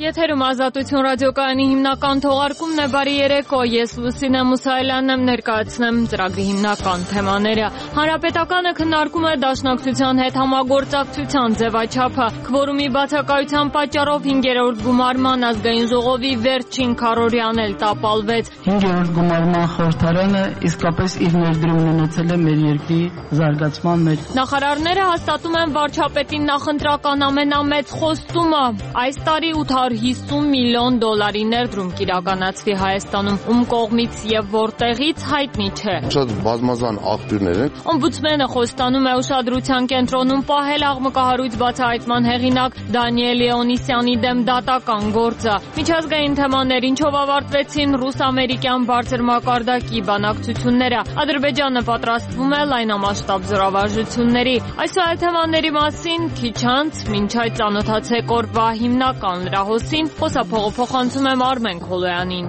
Եթերում Ազատություն ռադիոկայանի հիմնական թողարկումն է, բարի երեկո, ես Լուսինե Մուսայելյանն եմ, ներկայացնեմ ծրագրի հիմնական թեմաները։ Հանրապետականը քննարկում է դաշնակցության հետ համագործակցության ձևաչափը, քվորումի բացակայության պատճառով 5-րդ գումարման ազգային ժողովի վերջին քառօրյան էլ տապալվեց։ 5-րդ գումարման խորհրդարանը իսկապես իր ներդրումն ունեցել է մեր երկրի զարգացման մեջ։ Նախարարները հաստատում են վարչապետի նախընտրական ամենամեծ խոստումը, այս տարի 850 միլիոն դոլարի ներդրում կիրականացվի Հայաստանում, ում կողմից եւ որտեղից հայտնի չէ։ Շատ բազմազան աղբյուրներ են։ Օմբուդսմենը խոստանում է ուշադրության կենտրոնում պահել աղմկահարույց բացահայտման հեղինակ Դանիել Լեոնիսյանի դեմ դատական գործը։ Միջազգային թեմաներ, ինչով ավարտվեցին ռուս-ամերիկյան բարձր մակարդակի բանակցությունները։ Ադրբեջանը պատրաստվում է լայնամասշտաբ զորավարժությունների։ Այսօր թեմաների մասին քիչ անց մինչ այդ ծանոթացեք օրվա հիմնական լրահոսին, խոսափողը փոխանցում եմ Արմեն Քոլոյանին։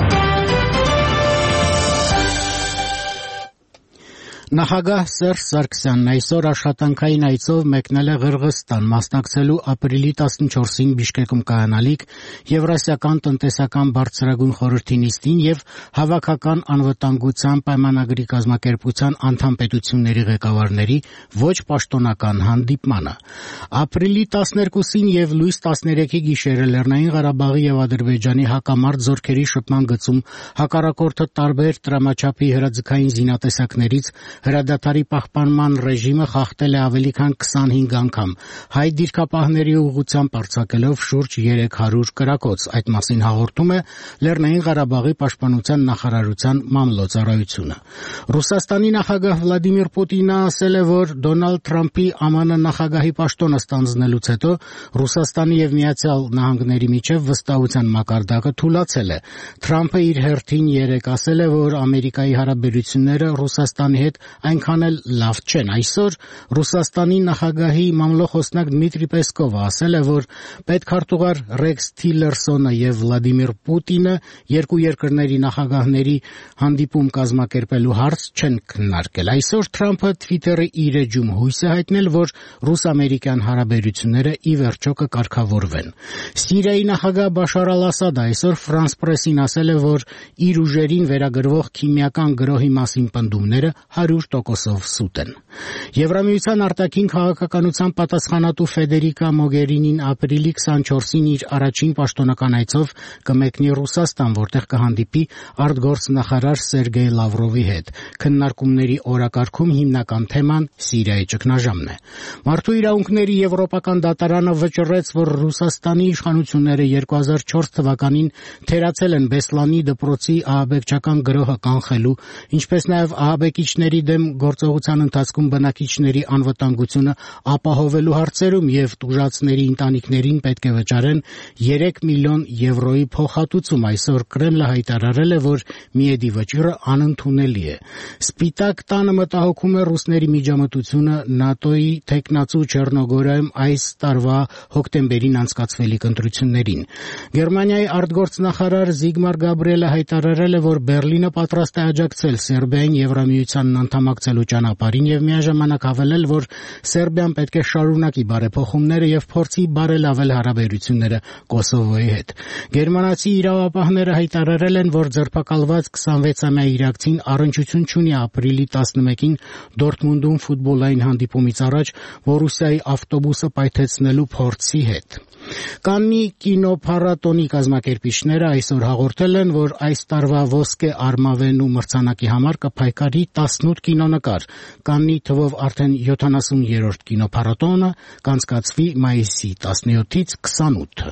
Նախագահ Սերժ Սարգսյանն այսօր աշխատանքային այցով մեկնել է Ղրղըզստան, մասնակցելու ապրիլի 14-ին Բիշկեկում կայանալիք Եվրասիական տնտեսական բարձրագույն խորհրդի նիստին եւ Հավաքական անվտանգության պայմանագրի կազմակերպության անդամ պետությունների ղեկավարների ոչ պաշտոնական հանդիպմանը։ Ապրիլի 12-ին եւ լույս 13-ի գիշերը Լեռնային Ղարաբաղի եւ Ադրբեջանի հակամարտ զորքերի շփման գծում հակառակորդը տարբեր տրամաչափի հրաձգային զինատեսակներից հրադադարի պահպանման ռեժիմը խախտել է ավելի քան 25 անգամ, հայ դիրքապահների ուղղությամբ արձակելով շուրջ 300 կրակոց։ Այդ մասին հաղորդում է Լեռնային Ղարաբաղի պաշտպանության նախարարության մամլոյցարայությունը։ Ռուսաստանի նախագահ Վլադիմիր Պուտինը ասել է, որ Դոնալդ Թրամփի ԱՄՆ նախագահի պաշտոնը ստանձնելուց հետո Ռուսաստանի եւ Միացյալ Նահանգների միջև վստահության մակարդակը թուլացել է։ Թրամփը իր հերթին երեկ ասել է, որ Ամերիկայի հարաբերությունները Ռուսաստանի հետ այնքան էլ լավ չեն։ Այսօր Ռուսաստանի նախագահի մամլոխոսնակ Դմիտրի Պեսկովը ասել է, որ պետքարտուղար Ռեքս Թիլերսոնը եւ Վլադիմիր Պուտինը երկու երկրների նախագահների հանդիպում կազմակերպելու հարց չեն քննարկել։ Այսօր Թրամփը Twitter-ի իր էջում հույս է հայտնել, որ ռուս-ամերիկյան հարաբերությունները ի վերջո կկարգավորվեն։ Սիրիայի նախագահ Բաշար Ալ-Ասադը այսօր Ֆրանս Պրեսին ասել է, որ իր ուժերին վերագրվող քիմիական գրոհի մասին պնդումները 100%-ով սուտ են։ Եվրամիության արտաքին քաղաքականության պատասխանատու Ֆեդերիկա Մոգերինին ապրիլի 24-ին իր առաջին պաշտոնական այցով կմեկնի Ռուսաստան, որտեղ կհանդիպի արտգործնախարար Սերգեյ Լավրովի հետ։ Քննարկումների օրակարգում հիմնական թեման Սիրիայի ճգնաժամն է։ Մարդու իրավունքների եվրոպական դատարանը վճռեց, որ Ռուսաստանի իշխանությունները 2004 թվականին թերացել են Բեսլանի դպրոցի ահաբեկչական գրոհը կանխելու, ինչպես նաև ահաբեկիչների դեմ գործողության ընթացքում բնակիչների անվտանգությունը ապահովելու հարցերում եւ տուժածների ընտանիքներին պետք է վճարեն 3 միլիոն եվրոյի փոխհատուցում։ Այսօր Կրեմլը հայտարարել է, որ միեդի վճիռը անընդունելի է։ Սպիտակ տանը մտահոգում է ռուսների միջամտությունը ՆԱՏՕ-ի թեկնածու Չեռնոգորիայում այս տարվա հոկտեմբերին անցկացվելիք ընտրություններին։ Գերմանիայի արտգործնախարար Զիգմար Գաբրիելը հայտարարել է, որ Բերլինը պատրաստ է աջակցել Սերբիային Եվրամիությանն անդամակցելու ճանապարհին եւ միաժամանակ հավելել, որ Սերբիան պետք է շարունակի բարեփոխումները եւ փորձի բարելավել հարաբերությունները Կոսովոյի հետ։ Գերմանացի իրավապահները հայտարարել են, որ ձերբակալված 26-ամյա իրաքցին առնչություն չունի ապրիլի 11-ին Դորտմունդում ֆուտբոլային հանդիպումից առաջ Բորուսիայի ավտոբուսը պայթեցնելու փորձի հետ։ Կաննի կինոփառատոնի կազմակերպիչները այսօր հաղորդել են, որ այս տարվա ոսկե արմավենու մրցանակի համար կփայկարի 18 կինոնկար։ Կաննի թվով արդեն 70-րդ կինոփառատոնը կանցկացվի մայիսի 17-ից 28-ը։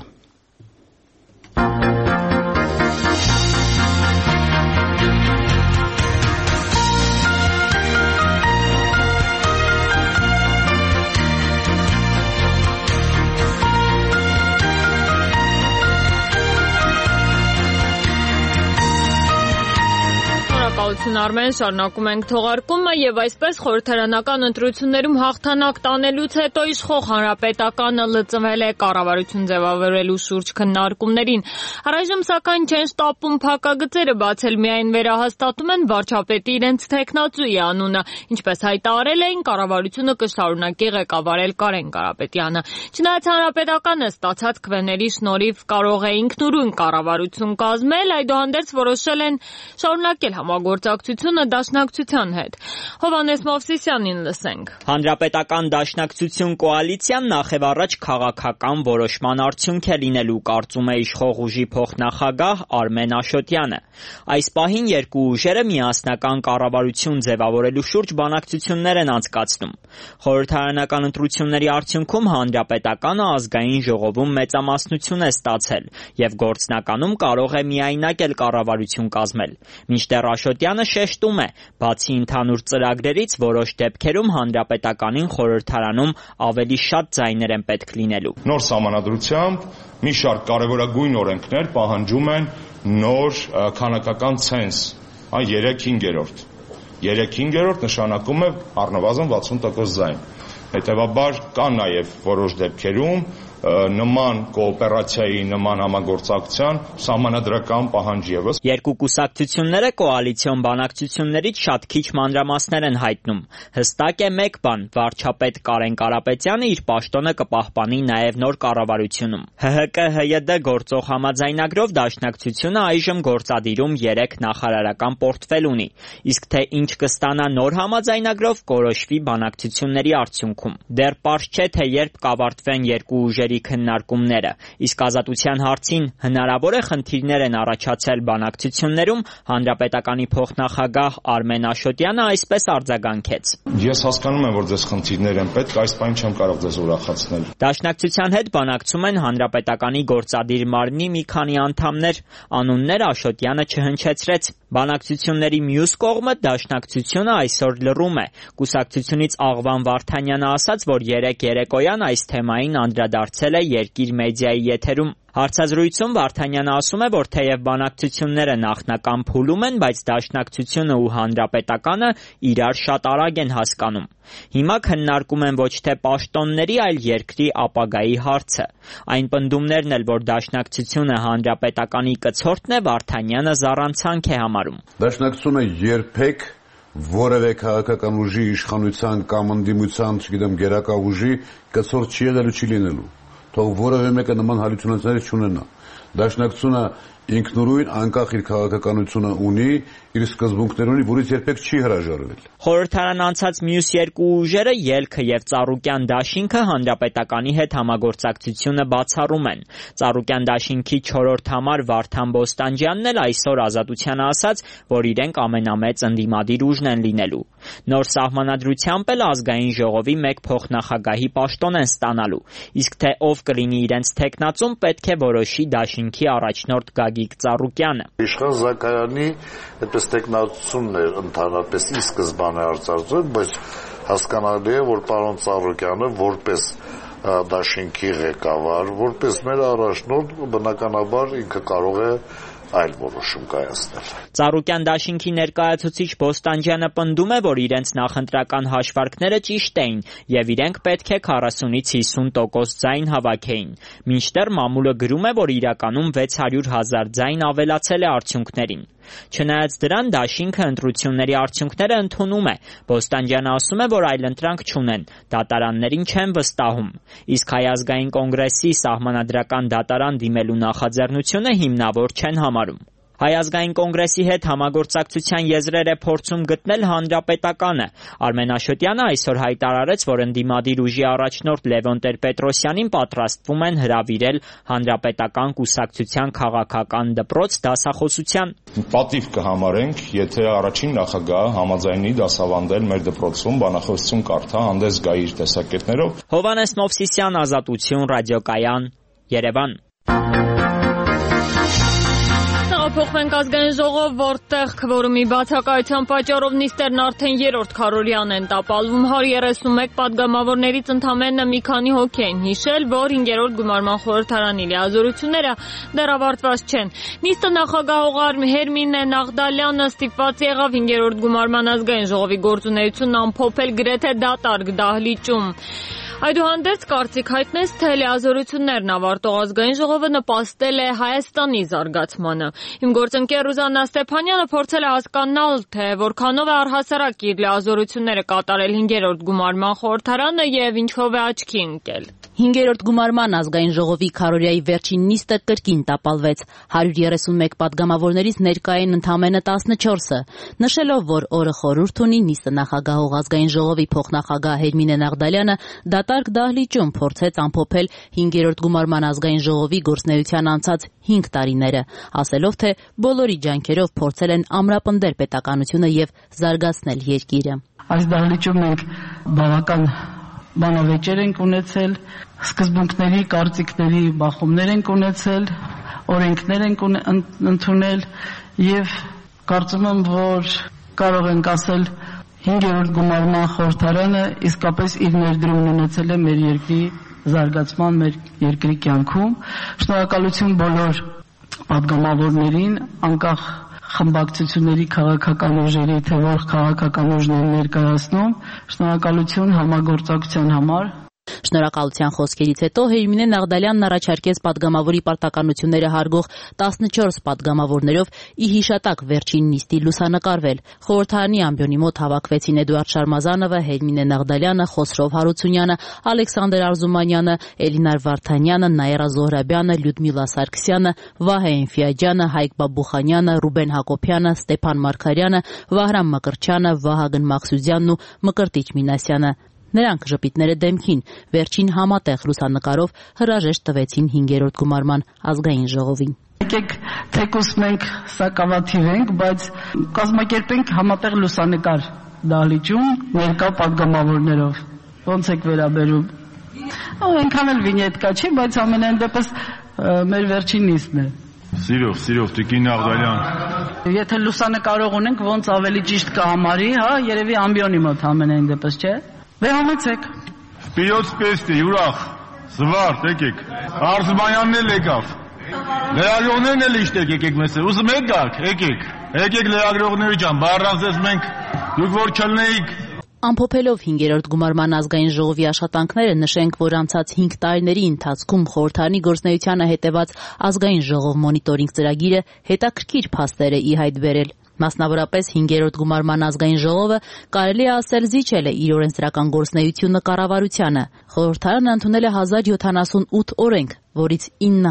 Շնորհակալություն Արմեն, շարունակում ենք թողարկումը եւ այսպես խորհրդարանական ընտրություններում հաղթանակ տանելուց հետո իշխող հանրապետականը լծվել է կառավարություն ձևավորելու շուրջ քննարկումներին։ Առայժմ սակայն չեն շտապում փակագծերը բացել, միայն վերահաստատում են վարչապետի իրենց թեկնածուի անունը, ինչպես հայտարարել էին, կառավարությունը կշարունակի ղեկավարել Կարեն Կարապետյանը։ Չնայած հանրապետականը ստացած քվեների շնորհիվ կարող է ինքնուրույն կառավարություն կազմել, այդուհանդերձ որոշել են շարունակել համագործակցությունը դաշնակցության հետ։ Հովհաննես Մովսիսյանին լսենք։ Հանրապետական դաշնակցություն կոալիցիան նախևառաջ քաղաքական որոշման արդյունք է լինելու, կարծում է իշխող ուժի փոխնախագահ Արմեն Աշոտյանը։ Այս պահին երկու ուժերը միասնական կառավարություն ձևավորելու շուրջ բանակցություններ են անցկացնում։ Խորհրդարանական ընտրությունների արդյունքում հանրապետականը ազգային ժողովում մեծամասնություն է ստացել եւ գործնականում կարող է միայնակ էլ կառավարություն կազմել։ Մինչդեռ Աշոտյանը շեշտում է, բացի ընդհանուր ծրագրերից որոշ դեպքերում հանրապետականին խորհրդարանում ավելի շատ ձայներ են պետք լինելու։ Նոր սահմանադրությամբ մի շարք կարևորագույն օրենքներ պահանջում են նոր քանակական ցենզ, 3/5։ 3/5 նշանակում է առնվազն 60% ձայն։ Հետևաբար կա նաև որոշ դեպքերում նման կոոպերացիայի, նման համագործակցության սահմանադրական պահանջ ևս։ Երկու կուսակցությունները կոալիցիոն բանակցություններից շատ քիչ մանրամասներ են հայտնում։ Հստակ է մեկ բան՝ վարչապետ Կարեն Կարապետյանը իր պաշտոնը կպահպանի նաև նոր կառավարությունում։ ՀՀԿ-ՀՅԴ գործող համաձայնագրով դաշնակցությունը այժմ գործադիրում 3 նախարարական պորտֆել ունի, իսկ թե ինչ կստանա նոր համաձայնագրով կորոշվի բանակցությունների արդյունքում։ Դեռ պարզ չէ, թե երբ կավարտվեն երկու ուժերի քննարկումները, իսկ ազատության հարցին հնարավոր է խնդիրներ են առաջացել բանակցություններում, հանրապետականի փոխնախագահ Արմեն Աշոտյանը այսպես արձագանքեց։ Ես հասկանում եմ, որ ձեզ խնդիրներ են պետք, այս պայն չեմ կարող ձեզ ուրախացնել։ Դաշնակցության հետ բանակցում են հանրապետականի գործադիր մարմնի մի քանի անդամներ, անուններ Աշոտյանը չհնչեցրեց։ Բանակցությունների մյուս կողմը դաշնակցությունը այսօր լռում է։ Կուսակցությունից Աղվան Վարդանյանը ասաց, որ երեկոյան այս թեմային անդրադարձել է Երկիր մեդիայի եթերում։ Հարցազրույցում Վարդանյանը ասում է, որ թեև բանակցությունները նախնական փուլում են, բայց դաշնակցությունը ու հանրապետականը իրար շատ արագ են հասկանում։ Հիմա քննարկում են ոչ թե պաշտոնների, այլ երկրի ապագայի հարցը։ Այն պնդումներն էլ, որ դաշնակցությունը հանրապետականի կցորդն է, Վարդանյանը զառանցանք է համարում։ Դաշնակցությունը երբեք որևէ քաղաքական ուժի իշխանության կամ ընդդիմության, գերակա ուժի կցորդ չի եղել ու չի լինելու։ Թող որևէ մեկը նման հալուցություններ չունենա։ Դաշնակցությունը ինքնուրույն անկախ իր քաղաքականությունը ունի, իր սկզբունքներ ունի, որից երբեք չի հրաժարվել։ Խորհրդարան անցած մյուս երկու ուժերը Ելքը եւ Ծառուկյան դաշինքը հանրապետականի հետ համագործակցությունը բացառում են։ Ծառուկյան դաշինքի 4-րդ համար Վարդան Բոստանջյանն էլ այսօր Ազատությանը ասաց, որ իրենք ամենամեծ ընդդիմադիր ուժն են լինելու։ Նոր սահմանադրությամբ էլ ազգային ժողովի մեկ փոխնախագահի պաշտոն են ստանալու, իսկ թե ով կլինի իրենց թեկնածուն պետք է որոշի դաշինքի առաջնորդ Գագիկ Ծառուկյանը։ Իշխան Զաքարյանի այդպես տեխնացությունն էր ընդհանրապես ի սկզբանե արծարծել, բայց հասկանալի է, որ պարոն Ծառուկյանը որպես դաշինքի ղեկավար, որպես մեր առաջնորդ, բնականաբար ինքը կարող է այլ որոշում կայացնել։ Ծառուկյան դաշինքի ներկայացուցիչ Բոստանջյանը պնդում է, որ իրենց նախընտրական հաշվարկները ճիշտ էին եւ իրենք պետք է 40-ից 50% ձայն հավաքեին։ Մինչդեռ մամուլը գրում է, որ իրականում 600,000 ձայն ավելացել է արդյունքներին։ Չնայած դրան դաշինքը ընտրությունների արդյունքները ընդունում է։ Բոստանջյանը ասում է, որ այլընտրանք չունեն, դատարաններին չեն վստահում։ Իսկ Հայ ազգային կոնգրեսի սահմանադրական դատարան դիմելու նախաձեռնությունը հիմնավոր չեն համարում։ Հայ ազգային կոնգրեսի հետ համագործակցության եզրեր է փորձում գտնել հանրապետականը։ Արմեն Աշոտյանը այսօր հայտարարեց, որ ընդդիմադիր ուժի առաջնորդ Լևոն Տեր-Պետրոսյանին պատրաստվում են հրավիրել հանրապետական կուսակցության քաղաքական դպրոց դասախոսության։ Պատիվ կհամարենք, եթե առաջին նախագահը համաձայնի դասավանդել մեր դպրոցում, բանախոսություն կարդա, հանդես գա իր տեսակետներով։ Հովհաննես Մովսիսյան, Ազատություն, ռադիոկայան, Երևան։ Տեղափոխվենք ազգային ժողով, որտեղ քվորումի բացակայության պատճառով նիստերն արդեն երրորդ քառորյան են տապալվում։ 131 падգամավորներից ընդամենը մի քանի հոգի են հիշել, որ 5-րդ գումարման խորհրդարանի լիազորությունները դեռ ավարտված չեն։ Նիստը նախագահող Հերմինե Նաղդալյանը ստիպված եղավ 5-րդ գումարման ազգային ժողովի գործունեությունն ամփոփել գրեթե դատարկ դահլիճում։ Այդուհանդերձ կարծիք հայտնեց, թե լիազորություններն ավարտող ազգային ժողովը նպաստել է Հայաստանի զարգացմանը։ Իմ գործընկեր Ռուզաննա Ստեփանյանը փորձել է հասկանալ, թե որքանով է առհասարակ իր լիազորությունները կատարել 5-րդ գումարման խորհրդարանը եւ ինչով է աչքի ընկել։ 5-րդ գումարման ազգային ժողովի քառորյայի վերջին նիստը կրկին տապալվեց։ 131 падգամավորներից ներկա են ընդամենը 14-ը։ Նշելով, որ օրը խորհուրդ ունի, նիստը նախագահող ազգային ժողովի փոխնախագահ Հերմինե Նաղդալյանը դատարկ դահլիճում փորձեց ամփոփել 5-րդ գումարման ազգային ժողովի գործունեության անցած 5 տարիները, ասելով, թե բոլորի ջանքերով փորձել են ամրապնդել պետականությունը եւ զարգացնել երկիրը։ Այս դահլիճում մենք բավական բանավեճեր ենք ունեցել, սկզբունքների, կարծիքների բախումներ ենք ունեցել, օրենքներ ենք ընդունել եւ կարծում եմ, որ կարող ենք ասել 5-րդ գումարման խորհրդարանը իսկապես իր ներդրումն ունեցել է մեր երկրի զարգացման, մեր երկրի կյանքում։ Շնորհակալություն բոլոր падգամավորներին, անկախ խմբակցությունների քաղաքական ուժերի, թե որ քաղաքական ուժն են ներկայացնում, շնորհակալություն համագործակցության համար։ Շնորհակալության խոսքերից հետո Հերմինե Նաղդալյանն առաջարկեց падգամավորի պարտականությունները հարգող 14 падգամավորներով ի հիշատակ վերջին նիստի լուսանկարվել։ Խորհրդարանի ամբիոնի մոտ հավաքվեցին Էդուարդ Շարմազանովը, Հերմինե Նաղդալյանը, Խոսրով Հարությունյանը, Ալեքսանդր Արզումանյանը, Էլինար Վարդանյանը, Նաիրա Զոհրաբյանը, Լյուդմիլա Սարգսյանը, Վահե Էնֆիաջյանը, Հայկ Բաբուխանյանը, Ռուբեն Հակոբյանը, Ստեփան Մարգարյանը, Վահրամ Մկրտչյանը, Վահագն Մաքսուդյանն ու Մկրտիչ Մինասյանը։ Նրանք ժպիտները դեմքին վերջին համատեղ լուսանկարով հրաժեշտ տվեցին 5-րդ գումարման ազգային ժողովին։ Եկեք թեկուզ մենք սակավաթիվ ենք, բայց կազմակերպենք համատեղ լուսանկար դահլիճում ներկա падգամավորներով։ Ոնց եք վերաբերում։ Այնքան էլ վինյետկա չի, բայց ամենայն դեպս մեր վերջին նիստն է։ Սիրով, Տիկին Նաղդալյան։ Եթե լուսանկարող ունենք, ոնց ավելի ճիշտ կհամարի, հա, երևի ամբիոնի մոտ ամենայն դեպս, չէ։ Վերամեցեք։ Պիրոց պեստի, ուրախ, զվարդ, եկեք։ Արզումանյանն էլ եկավ։ Լեագրողներն էլ իշտեք, եկեք մեզ։ Ուզում եք գաք, եկեք լեագրողների ջան, բառանձես մենք, դուք որ չլնեիք։ Ամփոփելով 5-րդ գումարման ազգային ժողովի աշխատանքները նշենք, որ անցած 5 տարիների ընթացքում խորհրդարանի գործունեությանը հետևած ազգային ժողով մոնիտորինգ ծրագիրը հետաքրքիր փաստեր է ի հայտ բերել։ Մասնավորապես 5-րդ գումարման ազգային ժողովը կարելի է ասել զիջել է իր օրենսդրական գործունեությունը կառավարությանը։ Խորհրդարանը ընդունել է 1078 օրենք, որից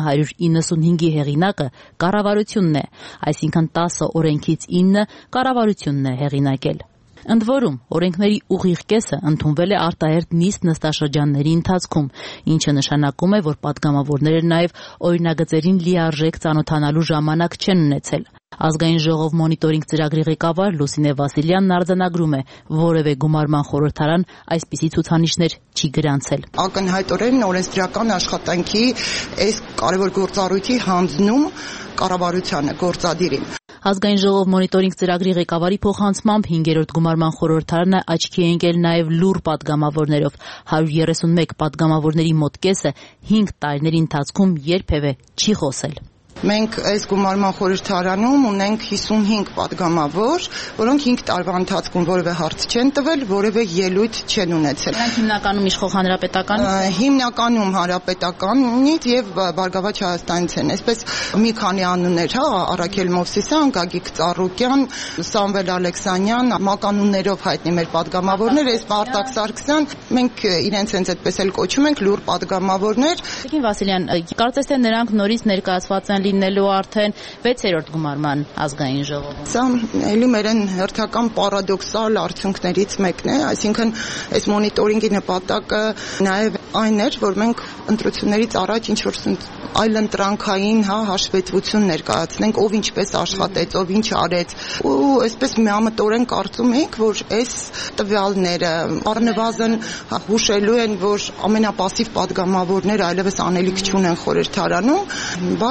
995-ի հեղինակը կառավարությունն է, այսինքն 10 օրենքից 9 կառավարությունն է հեղինակել։ Ընդ որում, օրենքների ուղիղ կեսը ընդունվել է արտահերթ նիստ նստաշրջանների ընթացքում, ինչը նշանակում է, որ падգամավորները նաև օրինագծերին լիարժեք ծանոթանալու ժամանակ չեն ունեցել։ Ազգային ժողով մոնիտորինգ ծրագրի ղեկավար Լուսինե Վասիլյանն արձանագրում է, որևէ գումարման խորհրդարան այսպիսի ցուցանիշներ չի գրանցել։ Ակնհայտորեն օրենսդրական աշխատանքի այս կարևոր գործառույթի հանձնում կառավարությանը գործադիրին։ Ազգային ժողով մոնիտորինգ ծրագրի ղեկավարի փոխանցմամբ 5-րդ գումարման խորհրդարանը աչքի է ընկել նաև լուռ падգամավորներով։ 131 падգամավորների մոտ կեսը 5 տարիների ընթացքում երբևէ չի խոսել։ Մենք այս գումարման խորհրդարանում ունենք 55 падգամավոր, որոնք 5 տարվա ընթացքում որևէ հարց չեն տվել, որևէ ելույթ չեն ունեցել։ Նրանք հիմնականում իշխող հանրապետական, հիմնականում հանրապետականից եւ Բարգավաճ Հայաստանից են։ Այսպես մի քանի անուններ, հա, Արաքել Մովսիսյան, Գագիկ Ծառուկյան, Սամվել Ալեքսանյան, մականուններով հայտնի մեր падգամավորներ, այս Պարտակ Սարգսյան, մենք իրենց հենց այդպես էլ կոչում ենք լուռ падգամավորներ։ Տիկին Վասիլյան, կարծես թե նրանք նորից ներկայացված են լինելու արդեն 6-րդ գումարման ազգային ժողովում։ Սա էլի մեր հերթական պարադոքսալ արդյունքներից մեկն է, այսինքն այս մոնիտորինգի նպատակը նաև այն էր, որ մենք ընտրություններից առաջ ինչ-որ այլ ընտրանքային հաշվետվություն ներկայացնենք, ով ինչպես աշխատեց, ով ինչ արեց, ու այսպես միամտորեն կարծում ենք, որ այս տվյալները առնվազն հուշելու են, որ ամենապասիվ падգամավորները այլևս անելիք չունեն խորհրդարանում, բայց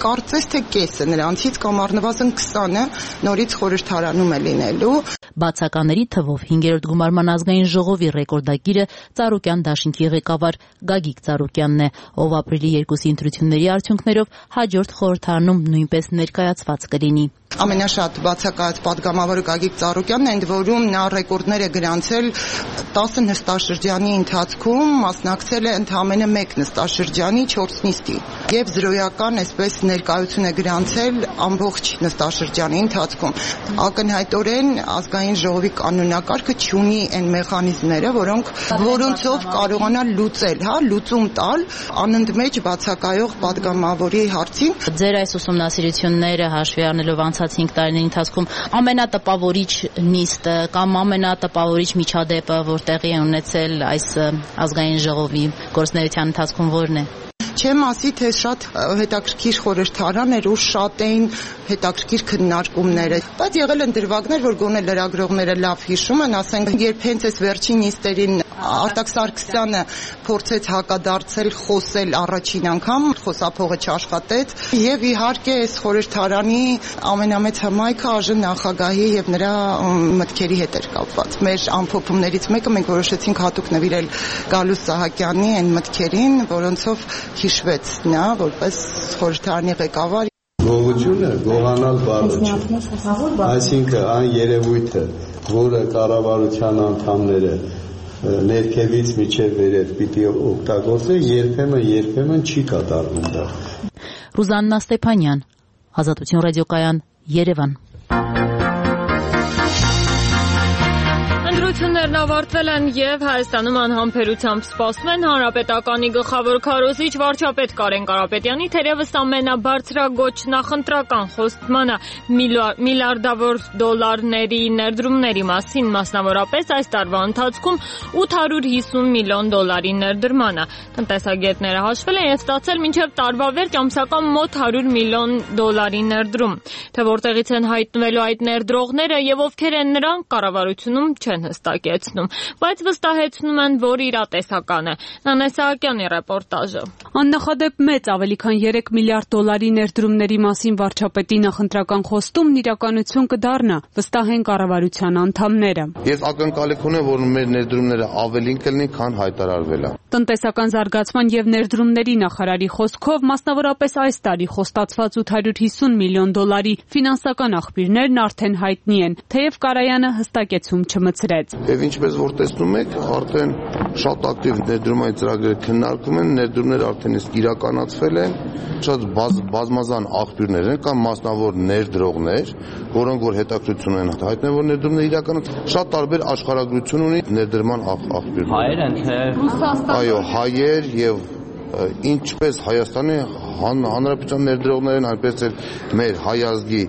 կարծես թե կեսը նրանցից կամ առնվազն 20-ը նորից խորհրդարանում է լինելու։ Բացականների թվով 5-րդ գումարման ազգային ժողովի ռեկորդակիրը Ծառուկյան դաշինքի ղեկավար Գագիկ Ծառուկյանն է, ով ապրիլի 2-ի ընտրությունների արդյունքներով հաջորդ խորհրդարանում նույնպես ներկայացված կլինի։ Ամենաշատ բացակայած падգամավորը Գագիկ Ծառուկյանն է, ընդ որում նա ռեկորդներ է գրանցել 10 նստաշրջանի ընթացքում, մասնակցել է ընդամենը 1 նստաշրջանի 4 նիստի եւ զրոյական այսպես ներկայություն է գրանցել ամբողջ նստաշրջանի ընթացքում։ Ակնհայտորեն ազգային ժողովի կանոնակարգը չունի այն մեխանիզմները, որոնցով կարողանա լուծել, լուծում տալ անընդմեջ բացակայող падգամավորի հարցին։ Ձեր այս ուսումնասիրությունները հաշվի առնելով անցած 5 տարիների ընթացքում ամենատպավորիչ նիստը կամ ամենատպավորիչ միջադեպը, որ տեղի է ունեցել այս ազգային ժողովի գործունեության ընթացքում որն է։ Չեմ ասի, թե շատ հետաքրքիր խորհրդարան էր ու շատ էին հետաքրքիր քննարկումները, բայց եղել են դրվագներ, որ գոնե լրագրողները լավ հիշում են, ասենք, երբ հենց այս վերջին նիստերին Արտակ Սարգսյանը փորձեց հակադարձել, խոսել առաջին անգամ, խոսափողը չաշխատեց, եւ իհարկե այս խորհրդարանի ամենամեծ հմայքը ԱԺ նախագահի եւ նրա մտքերի հետ էր կապված։ Մեր ամփոփումներից մեկը մենք որոշեցինք հատուկ նվիրել Գալուստ Սահակյանի այն մտքերին, որոնցով հիշվեց նա որպես խորհրդարանի ղեկավար։ Գողությունը գողանալ բառը չէ։ Այսինքն այն երևույթը, որը կառավարության անդամները ներքևից միջև վերև պիտի օգտագործեն, երբեմն չի կատարվում դա։ Ռուզաննա Ստեփանյան, Ազատություն ռադիոկայան, Երևան։ Ընտրություններն ավարտվել են եւ Հայաստանում անհամբերությամբ սպասում են Հանրապետականի գլխավոր քարոզիչ վարչապետ Կարեն Կարապետյանի թերևս ամենաբարձրագույն նախընտրական խոստմանը միլիարդավոր դոլարների ներդրումների մասին, մասնավորապես այս տարվա ընթացքում 850 միլիոն դոլարի ներդրմանը։ Տնտեսագետները հաշվել են եւ ստացել մինչեւ տարվա վերջ ամսական մոտ 100 միլիոն դոլարի ներդրում։ Թե որտեղից են հայտնվելու այդ ներդրողները եւ ովքեր են նրանք, կառավարությունում չեն հստակեցնում, բայց վստահեցնում են, որ իրատեսական է։ Նանե Սահակյանի ռեպորտաժը։ Աննախադեպ մեծ ավելի քան 3 միլիարդ դոլարի ներդրումների մասին վարչապետի նախընտրական խոստումն իրականություն կդառնա, վստահ են կառավարության անդամները։ Ես ակնկալիք ունեմ, որ մեր ներդրումները ավելին կլինի, քան հայտարարվել է։ Տնտեսական զարգացման եւ ներդրումների նախարարի խոսքով, մասնավորապես այս տարի խոստացված 850 միլիոն դոլարի ֆինանսական աղբյուրներն արդեն հայտնի են, թեև Կարայանը հստակեցում չմցրեց։ Եվ ինչպես որ տեսնում եք, արդեն շատ ակտիվ ներդրումային ծրագրեր քննարկվում են, ներդրումները արդեն իսկ իրականացվել են, շատ բազմազան աղբյուրներ են կամ մասնավոր ներդրողներ, որոնք որ հետաքրքրություն են հայտնել, որ ներդրումները իրականացվեն, շատ տարբեր աշխարհագրություն ունի ներդրման աղբյուրները։ Հայեր են թե Ռուսաստան։ Այո, հայեր եւ ինչպես Հայաստանի Հանրապետության ներդրողներ են, այնպես էլ մեր հայ ազգի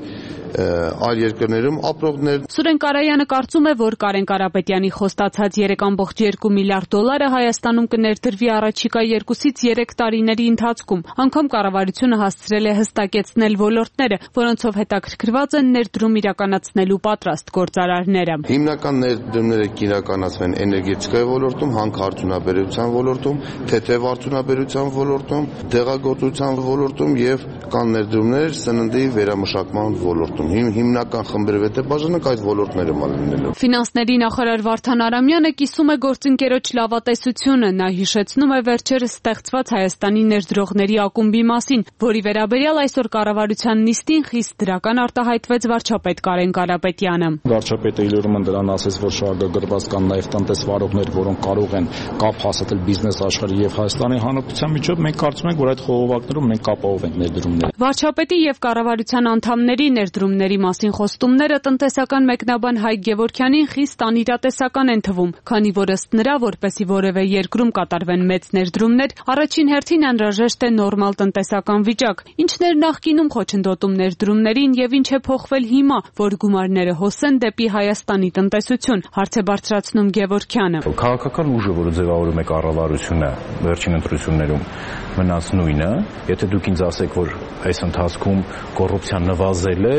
այլ երկրներում ապրողներ։ Սուրեն Կարայանը կարծում է, որ Կարեն Կարապետյանի խոստացած 3.2 միլիարդ դոլարը Հայաստանում կներդրվի առաջիկա 2-ից 3 տարիների ընթացքում։ Անգամ կառավարությունը հասցրել է հստակեցնել ոլորտները, որոնցով հետաքրքրված են ներդրում իրականացնելու պատրաստ գործարարները։ Հիմնական ներդրումները կիրականացվեն էներգետիկայի ոլորտում, հանքարդյունաբերության ոլորտում, թեթև արդյունաբերության ոլորտում, դեղագործության ոլորտում եւ կան ներդրումներ սննդի վերամշակման ոլորտում։ Հիմնական խմբերվետե բաժանակ այդ ոլորտներում լինելու։ Ֆինանսների նախարար Վարդան Արամյանը կիսում է գործընկերոջ լավատեսությունը, նա հիշեցնում է վերջերս ստեղծված Հայաստանի ներդրողների ակումբի մասին, որի վերաբերյալ այսօր կառավարության նիստին խիստ դրական արտահայտվեց վարչապետ Կարեն Կարապետյանը։ Վարչապետը իլուրում դրան ասեց, որ շահագրգռված կան նաև տնտեսվարողներ, որոնք կարող են կապ հաստատել բիզնես աշխարհի եւ Հայաստանի Հանրապետության միջով, մենք կարծում ենք, որ այդ խողովակներում մենք կապահով ենք ներդրումները։ Վարչապետի եւ կառավարության անդամների ներդրումների մասին խոստումները տնտեսական մեկնաբան Հայկ Գևորգյանին խիստ անիրատեսական են թվում, քանի որ ըստ նրա, որպեսզի որևէ երկրում կատարվեն մեծ ներդրումներ, առաջին հերթին անհրաժեշտ է նորմալ տնտեսական վիճակ։ Ինչն էր նախկինում խոչընդոտում ներդրումներին եւ ինչ է փոխվել հիմա, որ գումարները հոսեն դեպի Հայաստանի տնտեսություն, հարց է բարձրացնում Գևորգյանը։ Քաղաքական ուժը, որը ձևավորում է կառավարությունը վերջին ընտրություններում, մնաց նույնը։ Եթե դուք ինձ ասեք, որ այս ընթացքում կոռուպցիան նվազել է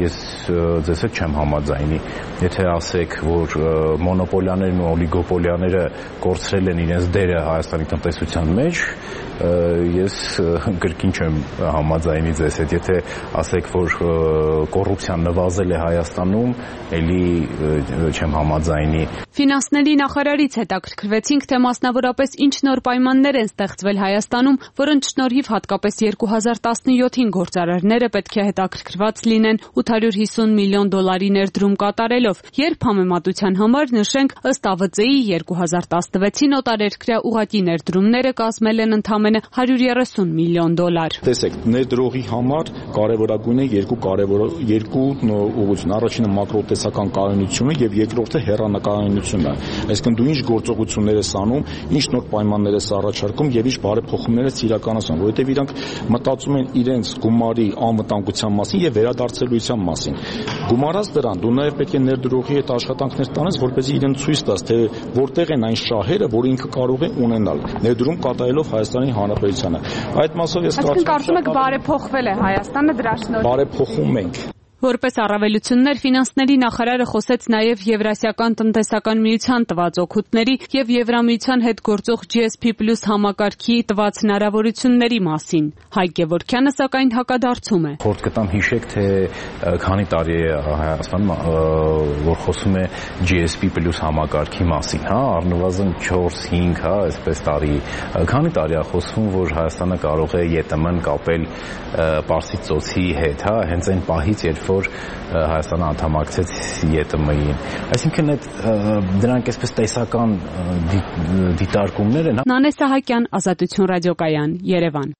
ես ձեզ հետ չեմ համաձայնի։ Եթե ասեք, որ մոնոպոլիաներն ու օլիգոպոլիաները կորցրել են իրենց դերը Հայաստանի տնտեսության մեջ, ես կրկին չեմ համաձայնի ձեզ հետ։ Եթե ասեք, որ կոռուպցիան նվազել է Հայաստանում, էլի չեմ համաձայնի։ Ֆինանսների նախարարից հետաքրքրվեցինք, թե մասնավորապես ինչ նոր պայմաններ են ստեղծվել Հայաստանում, որոնց շնորհիվ հատկապես 2017-ին գործարարները պետք է հետաքրքրված լինեն 850 միլիոն դոլարի ներդրում կատարելով, երբ համեմատության համար նշենք ըստ ԱՎԾ-ի 2016-ին օտարերկրյա ուղղակի ներդրումները կազմել են ընդամենը 130 միլիոն դոլար։ Տեսեք, ներդրողի համար կարևորագույն է երկու ուղղություն։ Առաջինը մակրոտեսական կայունությունը եւ երկրորդը հեռանկարությունն է։ Այսինքն դու ինչ գործողություններ ես անում, ինչ նոր պայմաններ ես առաջարկում եւ ինչ բարեփոխումներ ես իրականացնում, որովհետեւ իրանք մտածում են իրենց գումարի անվտանգության մասին եւ վերադարձելիության մասին։ Գումարած դրան, դու նաեւ պետք է ներդրողի հետ աշխատանքներ տանես, որպեսզի իրեն ցույց տաս, թե որտեղ են այն շահերը, որ ինքը կարող է ունենալ ներդրում կատարելով Հայաստանի Հանրապետությանը։ Այդ մասով ես կարծում եք բարեփոխվել է Հայաստանը դրա շնորհիվ։ Բարեփոխում ենք։ Որպես առավելություններ ֆինանսների նախարարը խոսեց նաև Եվրասիական տնտեսական միության տված օգուտների եւ Եվրամիության հետ գործող GSP+ համակարգի տված հնարավորությունների մասին։ Հայկ Գևորգյանը սակայն հակադարձում է։ Խորտ կտամ հիշեք, թե քանի տարի է Հայաստանում, որ խոսում է GSP+ համակարգի մասին, հա, առնվազն 4-5, հա, այսպես տարի։ Քանի տարի է խոսվում, որ Հայաստանը կարող է ԵՏՄ-ն կապել Պարսից ծոցի հետ, հա, հենց այն պահից, երբ որ Հայաստանը անդամակցեց ԵՏՄ-ին։ Այսինքն դրանք այսպես տեսական դիտարկումներ են։ Նանե Սահակյան, Ազատություն ռադիոկայան, Երևան։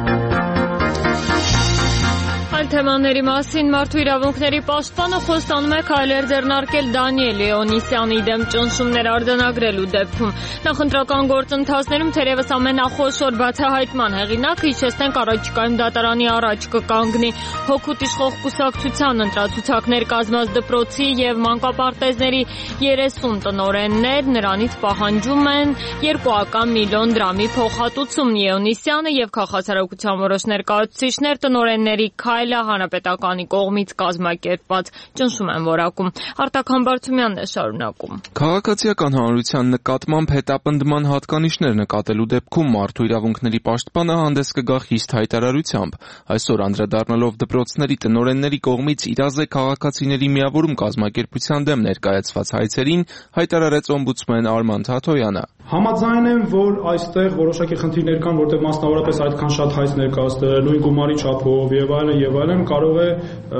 Այլ թեմաների մասին մարդու իրավունքների պաշտպանը խոստանում է քայլեր ձեռնարկել Դանիել Լեոնիսյանի դեմ ճնշումներ արձանագրելու դեպքում։ Նախընտրական գործընթացներում թերևս ամենախոշոր բացահայտման հեղինակը, հիշեցնենք, առաջիկայում դատարանի առաջ կկանգնի Հօգուտ իշխող կուսակցության ընտրացուցակներ կազմած դպրոցի եւ մանկապարտեզների 30 տնօրեններ նրանից պահանջում են 2 միլիոն դրամի փոխհատուցում։ Լեոնիսյանը եւ քաղաքացիական որոշ ներկայացուցիչներ տնօրենների քայլը հանրապետականի կողմից կազմակերպված ճնշում են որակում։ Արտակ Համբարձումյանն է շարունակում։ Քաղաքացիական հանրության նկատմամբ հետապնդման հատկանիշներ նկատելու դեպքում մարդու իրավունքների պաշտպանը հանդես կգա խիստ հայտարարությամբ։ Այսօր անդրադառնալով դպրոցների տնօրենների կողմից իրազեկ քաղաքացիների միավորում կազմակերպության դեմ ներկայացված հայցերին հայտարարեց օմբուդսմեն Արման Թաթոյանը։ Համաձայն եմ, որ այստեղ որոշակի խնդիրներ կան, որտեղ մասնավորապես այդքան շատ հայց ներկայացնել, նույն գումարի չափով եւ այլն կարող է